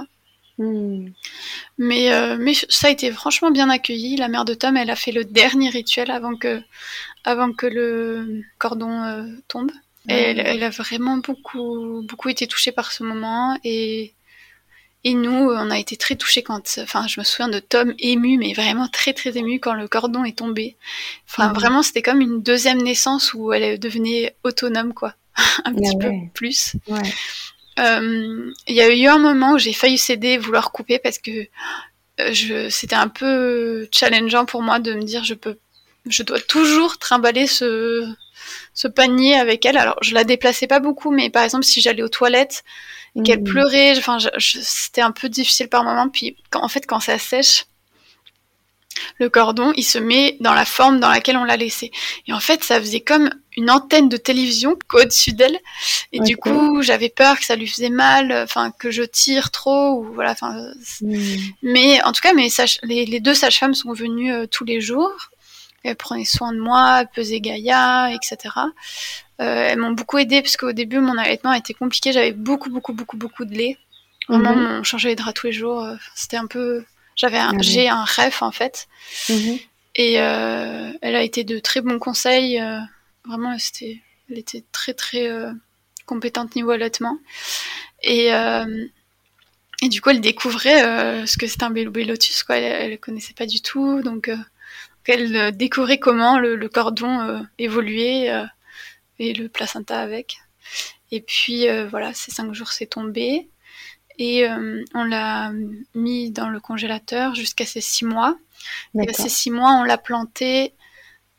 Mais ça a été franchement bien accueilli. La mère de Tom, elle a fait le dernier rituel avant que le cordon tombe. Elle a vraiment beaucoup, beaucoup été touchée par ce moment, et nous, on a été très touchés je me souviens de Tom ému, mais vraiment très très ému quand le cordon est tombé. Enfin, vraiment, c'était comme une deuxième naissance où elle devenait autonome, quoi. Un petit peu plus. Il y a eu un moment où j'ai failli céder, vouloir couper, parce que c'était un peu challengeant pour moi de me dire je dois toujours trimballer ce panier avec elle. Alors, je la déplaçais pas beaucoup, mais par exemple, si j'allais aux toilettes et qu'elle pleurait, c'était un peu difficile par moment. Puis, quand ça sèche, le cordon, il se met dans la forme dans laquelle on l'a laissé. Et en fait, ça faisait comme une antenne de télévision au-dessus d'elle. Et du coup, j'avais peur que ça lui faisait mal, que je tire trop, ou voilà. Mais en tout cas, les 2 sages-femmes sont venues tous les jours. Elles prenaient soin de moi, elles pesaient Gaïa, etc. Elles m'ont beaucoup aidée, parce qu'au début, mon allaitement était compliqué. J'avais beaucoup de lait. Vraiment, on changeait les draps tous les jours. C'était un peu... J'ai un rêve, en fait. Et elle a été de très bons conseils. Vraiment, elle était très, très compétente niveau allaitement. Et du coup, elle découvrait ce que c'était un bébé lotus, quoi. Elle connaissait pas du tout, donc... Elle découvrait comment le cordon évoluait, et le placenta avec. Et puis ces 5 jours, c'est tombé, et on l'a mis dans le congélateur jusqu'à ses 6 mois. Et à ces 6 mois, on l'a planté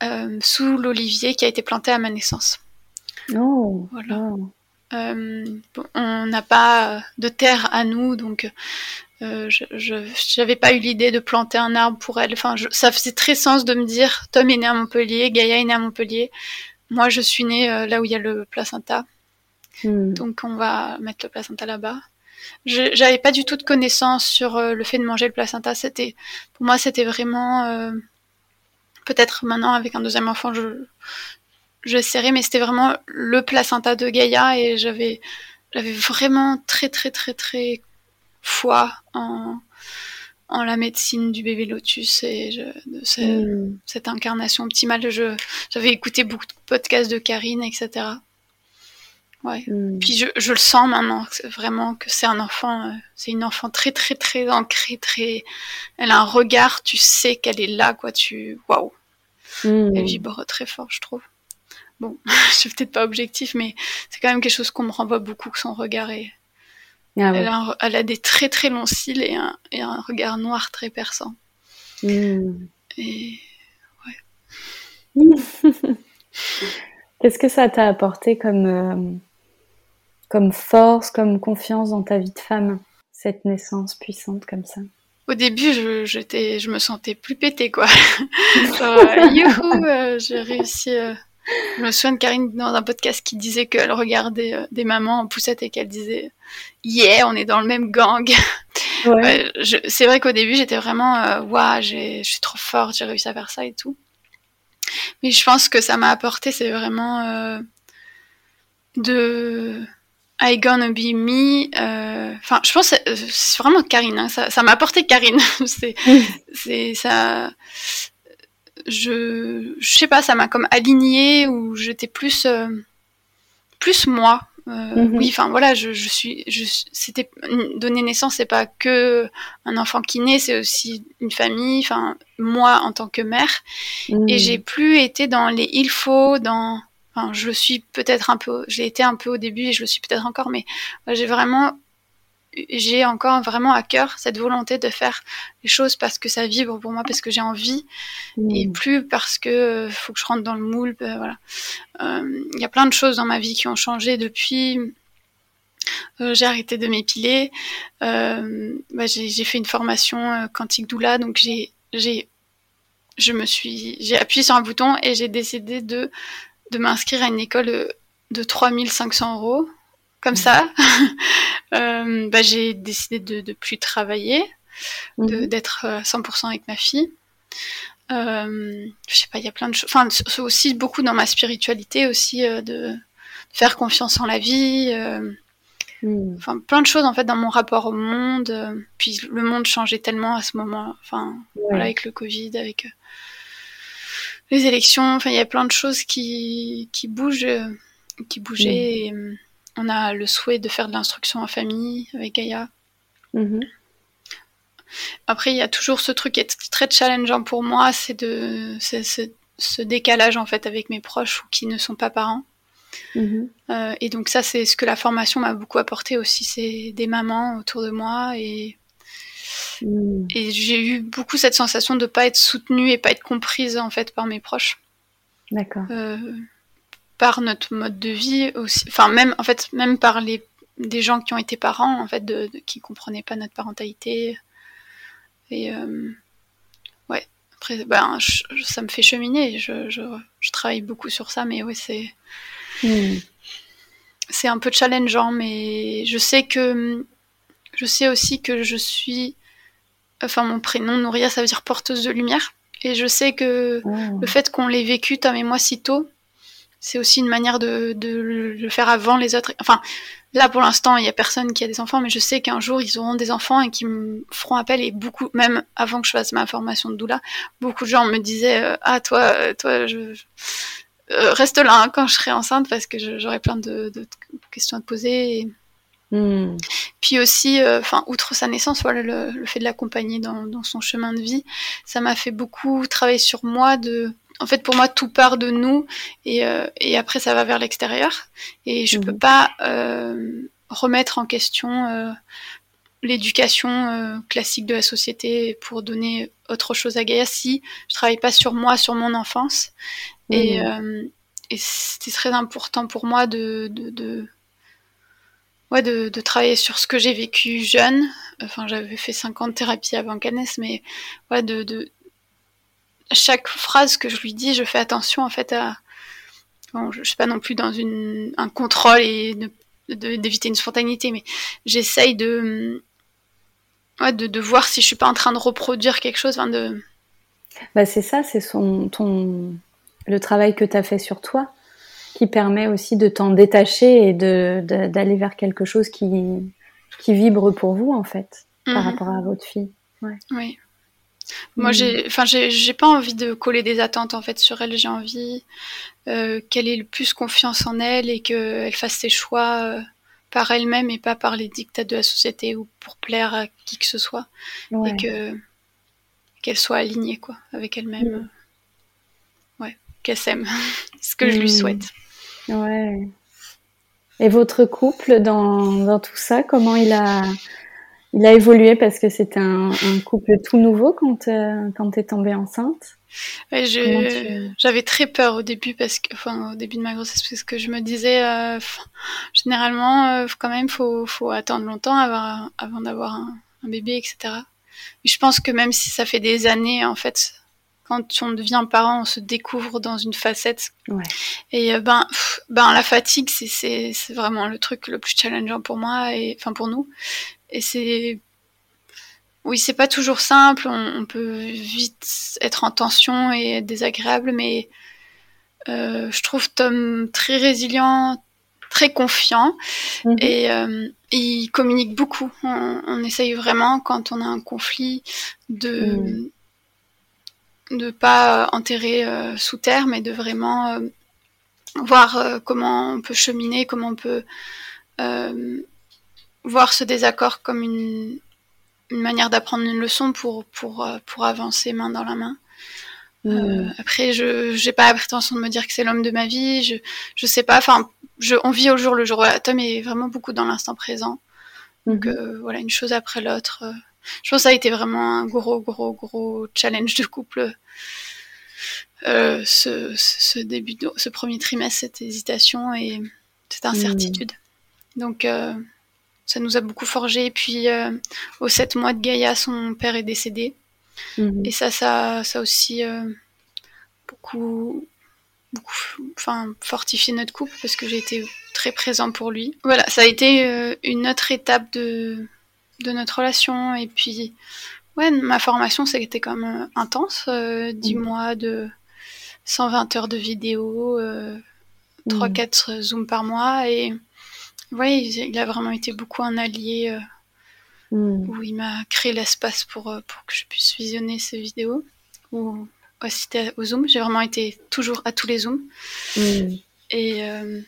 sous l'olivier qui a été planté à ma naissance. Oh, Voilà. wow. On n'a pas de terre à nous, donc je n'avais pas eu l'idée de planter un arbre pour elle. Enfin, ça faisait très sens de me dire, Tom est né à Montpellier, Gaïa est née à Montpellier. Moi, je suis née là où il y a le placenta. Donc, on va mettre le placenta là-bas. J'avais pas du tout de connaissances sur le fait de manger le placenta. Pour moi, c'était vraiment... peut-être maintenant, avec un deuxième enfant, j'essaierai, mais c'était vraiment le placenta de Gaïa et j'avais vraiment très, très, très, très foi en la médecine du bébé lotus et cette incarnation optimale. J'avais écouté beaucoup de podcasts de Karine, etc. Ouais. Puis je le sens maintenant, vraiment que c'est un enfant, c'est une enfant très très très ancrée, elle a un regard, tu sais qu'elle est là, quoi. Waouh. Elle vibre très fort, je trouve. Bon, je suis peut-être pas objectif, mais c'est quand même quelque chose qu'on me renvoie beaucoup, que son regard est. Ah ouais. Elle a des très très longs cils et un regard noir très perçant. Et ouais. Qu'est-ce que ça t'a apporté comme force, comme confiance dans ta vie de femme, cette naissance puissante comme ça? Au début, je me sentais plus pétée, quoi. Genre, youhou, j'ai réussi. Je me souviens de Karine dans un podcast qui disait qu'elle regardait des mamans en poussette et qu'elle disait « Yeah, on est dans le même gang ». Ouais. C'est vrai qu'au début, j'étais vraiment « Waouh, je suis trop forte, j'ai réussi à faire ça et tout ». Mais je pense que ça m'a apporté, c'est vraiment de « I gonna be me ». Enfin, je pense que c'est vraiment Karine. Hein, ça m'a apporté Karine. c'est ça... Je sais pas, ça m'a comme alignée où j'étais plus moi. Oui, enfin voilà, c'était donner naissance, c'est pas que un enfant qui naît, c'est aussi une famille. Enfin, moi en tant que mère, et j'ai plus été dans les il faut, enfin, je suis peut-être un peu, j'ai été un peu au début et je le suis peut-être encore, mais j'ai encore vraiment à cœur cette volonté de faire les choses parce que ça vibre pour moi, parce que j'ai envie, et plus parce que faut que je rentre dans le moule. Voilà. Y a plein de choses dans ma vie qui ont changé depuis. J'ai arrêté de m'épiler. J'ai fait une formation quantique doula, donc j'ai appuyé sur un bouton et j'ai décidé de m'inscrire à une école de 3 500 €. Comme ça, j'ai décidé de plus travailler, d'être à 100% avec ma fille. Je sais pas, il y a plein de choses. Enfin, c'est aussi beaucoup dans ma spiritualité aussi, de faire confiance en la vie. Enfin, plein de choses en fait dans mon rapport au monde. Puis le monde changeait tellement à ce moment. Enfin, voilà, avec le Covid, avec les élections. Enfin, il y a plein de choses qui bougeaient. Et, on a le souhait de faire de l'instruction en famille avec Gaïa. Après, il y a toujours ce truc qui est très challengeant pour moi, c'est ce décalage en fait avec mes proches ou qui ne sont pas parents. Et donc ça, c'est ce que la formation m'a beaucoup apporté aussi, c'est des mamans autour de moi et j'ai eu beaucoup cette sensation de pas être soutenue et pas être comprise en fait par mes proches. D'accord. Par notre mode de vie aussi, enfin même par des gens qui ont été parents en fait, qui comprenaient pas notre parentalité. Et ouais, après ça me fait cheminer, je travaille beaucoup sur ça, mais ouais, c'est un peu challengeant, mais je sais aussi que je suis, enfin mon prénom Nouria, ça veut dire porteuse de lumière, et je sais que le fait qu'on l'ait vécu Tom et moi si tôt, c'est aussi une manière de le faire avant les autres. Enfin, là, pour l'instant, il n'y a personne qui a des enfants, mais je sais qu'un jour, ils auront des enfants et qu'ils me feront appel. Et beaucoup, même avant que je fasse ma formation de doula, beaucoup de gens me disaient « Ah, toi, reste là quand je serai enceinte, parce que j'aurai plein de questions à te poser. » Puis aussi, outre sa naissance, voilà, le fait de l'accompagner dans son chemin de vie, ça m'a fait beaucoup travailler sur moi. En fait, pour moi, tout part de nous et après, ça va vers l'extérieur. Et je peux pas remettre en question l'éducation classique de la société pour donner autre chose à Gaïa si je travaille pas sur moi, sur mon enfance. Et c'était très important pour moi de travailler sur ce que j'ai vécu jeune. Enfin, j'avais fait 5 ans de thérapie avant qu'elle naisse, mais chaque phrase que je lui dis, je fais attention en fait à... Bon, je suis pas non plus dans un contrôle et d'éviter une spontanéité, mais j'essaye de voir si je suis pas en train de reproduire quelque chose. C'est ça, c'est le travail que tu as fait sur toi qui permet aussi de t'en détacher et d'aller vers quelque chose qui vibre pour vous, en fait, par rapport à votre fille. Ouais. Oui. Moi, j'ai pas envie de coller des attentes, en fait, sur elle. J'ai envie qu'elle ait le plus confiance en elle et qu'elle fasse ses choix par elle-même et pas par les dictats de la société ou pour plaire à qui que ce soit. Ouais. Et qu'elle soit alignée, quoi, avec elle-même. Qu'elle s'aime. Ce que je lui souhaite. Ouais. Et votre couple dans tout ça, comment il a évolué, parce que c'était un couple tout nouveau quand t'es tombée enceinte? Ouais, j'avais très peur au début au début de ma grossesse, parce que je me disais généralement quand même faut attendre longtemps avant d'avoir un bébé, etc. Mais je pense que même si ça fait des années, en fait, quand on devient parent, on se découvre dans une facette. Ouais. Et la fatigue, c'est vraiment le truc le plus challengeant pour moi et pour nous. Et c'est pas toujours simple. On peut vite être en tension et être désagréable, mais je trouve Tom très résilient, très confiant, et il communique beaucoup. On essaye vraiment, quand on a un conflit, de pas enterrer sous terre, mais de vraiment voir comment on peut cheminer, comment on peut voir ce désaccord comme une manière d'apprendre une leçon pour avancer main dans la main. Après, je n'ai pas la prétention de me dire que c'est l'homme de ma vie. Je sais pas. On vit au jour le jour. Tom est vraiment beaucoup dans l'instant présent. Donc une chose après l'autre. Je pense que ça a été vraiment un gros challenge de couple. Ce premier trimestre, cette hésitation et cette incertitude. Donc, ça nous a beaucoup forgé. Et puis, aux 7 mois de Gaïa, son père est décédé. Et ça aussi beaucoup fortifié notre couple, parce que j'ai été très présent pour lui. Voilà, ça a été une autre étape de notre relation. Et puis, ma formation, ça a été quand même intense. 10 mois de 120 heures de vidéo, 3-4 Zooms par mois. Et il a vraiment été beaucoup un allié où il m'a créé l'espace pour que je puisse visionner ces vidéos ou assister aux Zooms. J'ai vraiment été toujours à tous les Zooms. Et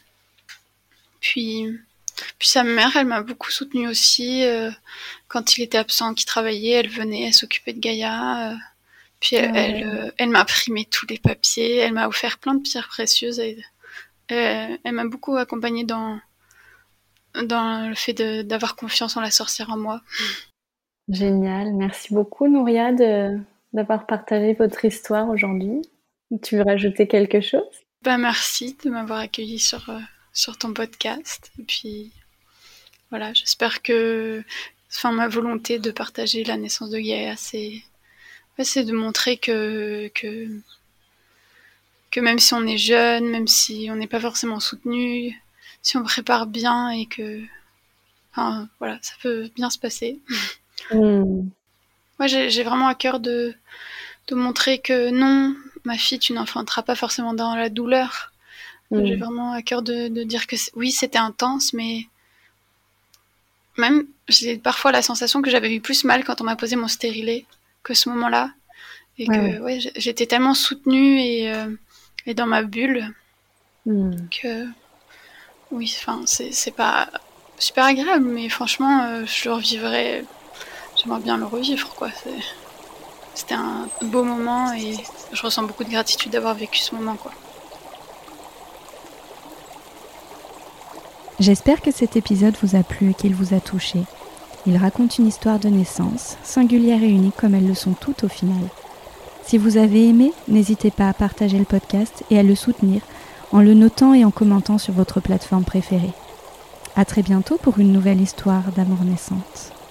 puis sa mère, elle m'a beaucoup soutenue aussi. Quand il était absent, qu'il travaillait, elle venait, elle s'occupait de Gaïa. Puis elle m'a imprimé tous les papiers, elle m'a offert plein de pierres précieuses. Elle m'a beaucoup accompagnée dans le fait d'avoir confiance en la sorcière en moi. Génial, merci beaucoup Nouria d'avoir partagé votre histoire aujourd'hui. Tu veux rajouter quelque chose? Merci de m'avoir accueillie sur ton podcast. Et puis voilà, j'espère que ma volonté de partager la naissance de Gaïa, c'est de montrer que même si on est jeune, même si on n'est pas forcément soutenu, si on prépare bien et que ça peut bien se passer. Moi, j'ai vraiment à cœur de montrer que non, ma fille, tu n'enfanteras pas forcément dans la douleur. J'ai vraiment à cœur de dire que oui, c'était intense, mais même j'ai parfois la sensation que j'avais eu plus mal quand on m'a posé mon stérilet que ce moment-là. Et que j'étais tellement soutenue et dans ma bulle que oui, c'est pas super agréable, mais franchement, je le revivrais. J'aimerais bien le revivre, quoi. C'était un beau moment et je ressens beaucoup de gratitude d'avoir vécu ce moment, quoi. J'espère que cet épisode vous a plu et qu'il vous a touché. Ils racontent une histoire de naissance, singulière et unique comme elles le sont toutes au final. Si vous avez aimé, n'hésitez pas à partager le podcast et à le soutenir en le notant et en commentant sur votre plateforme préférée. À très bientôt pour une nouvelle histoire d'amour naissante.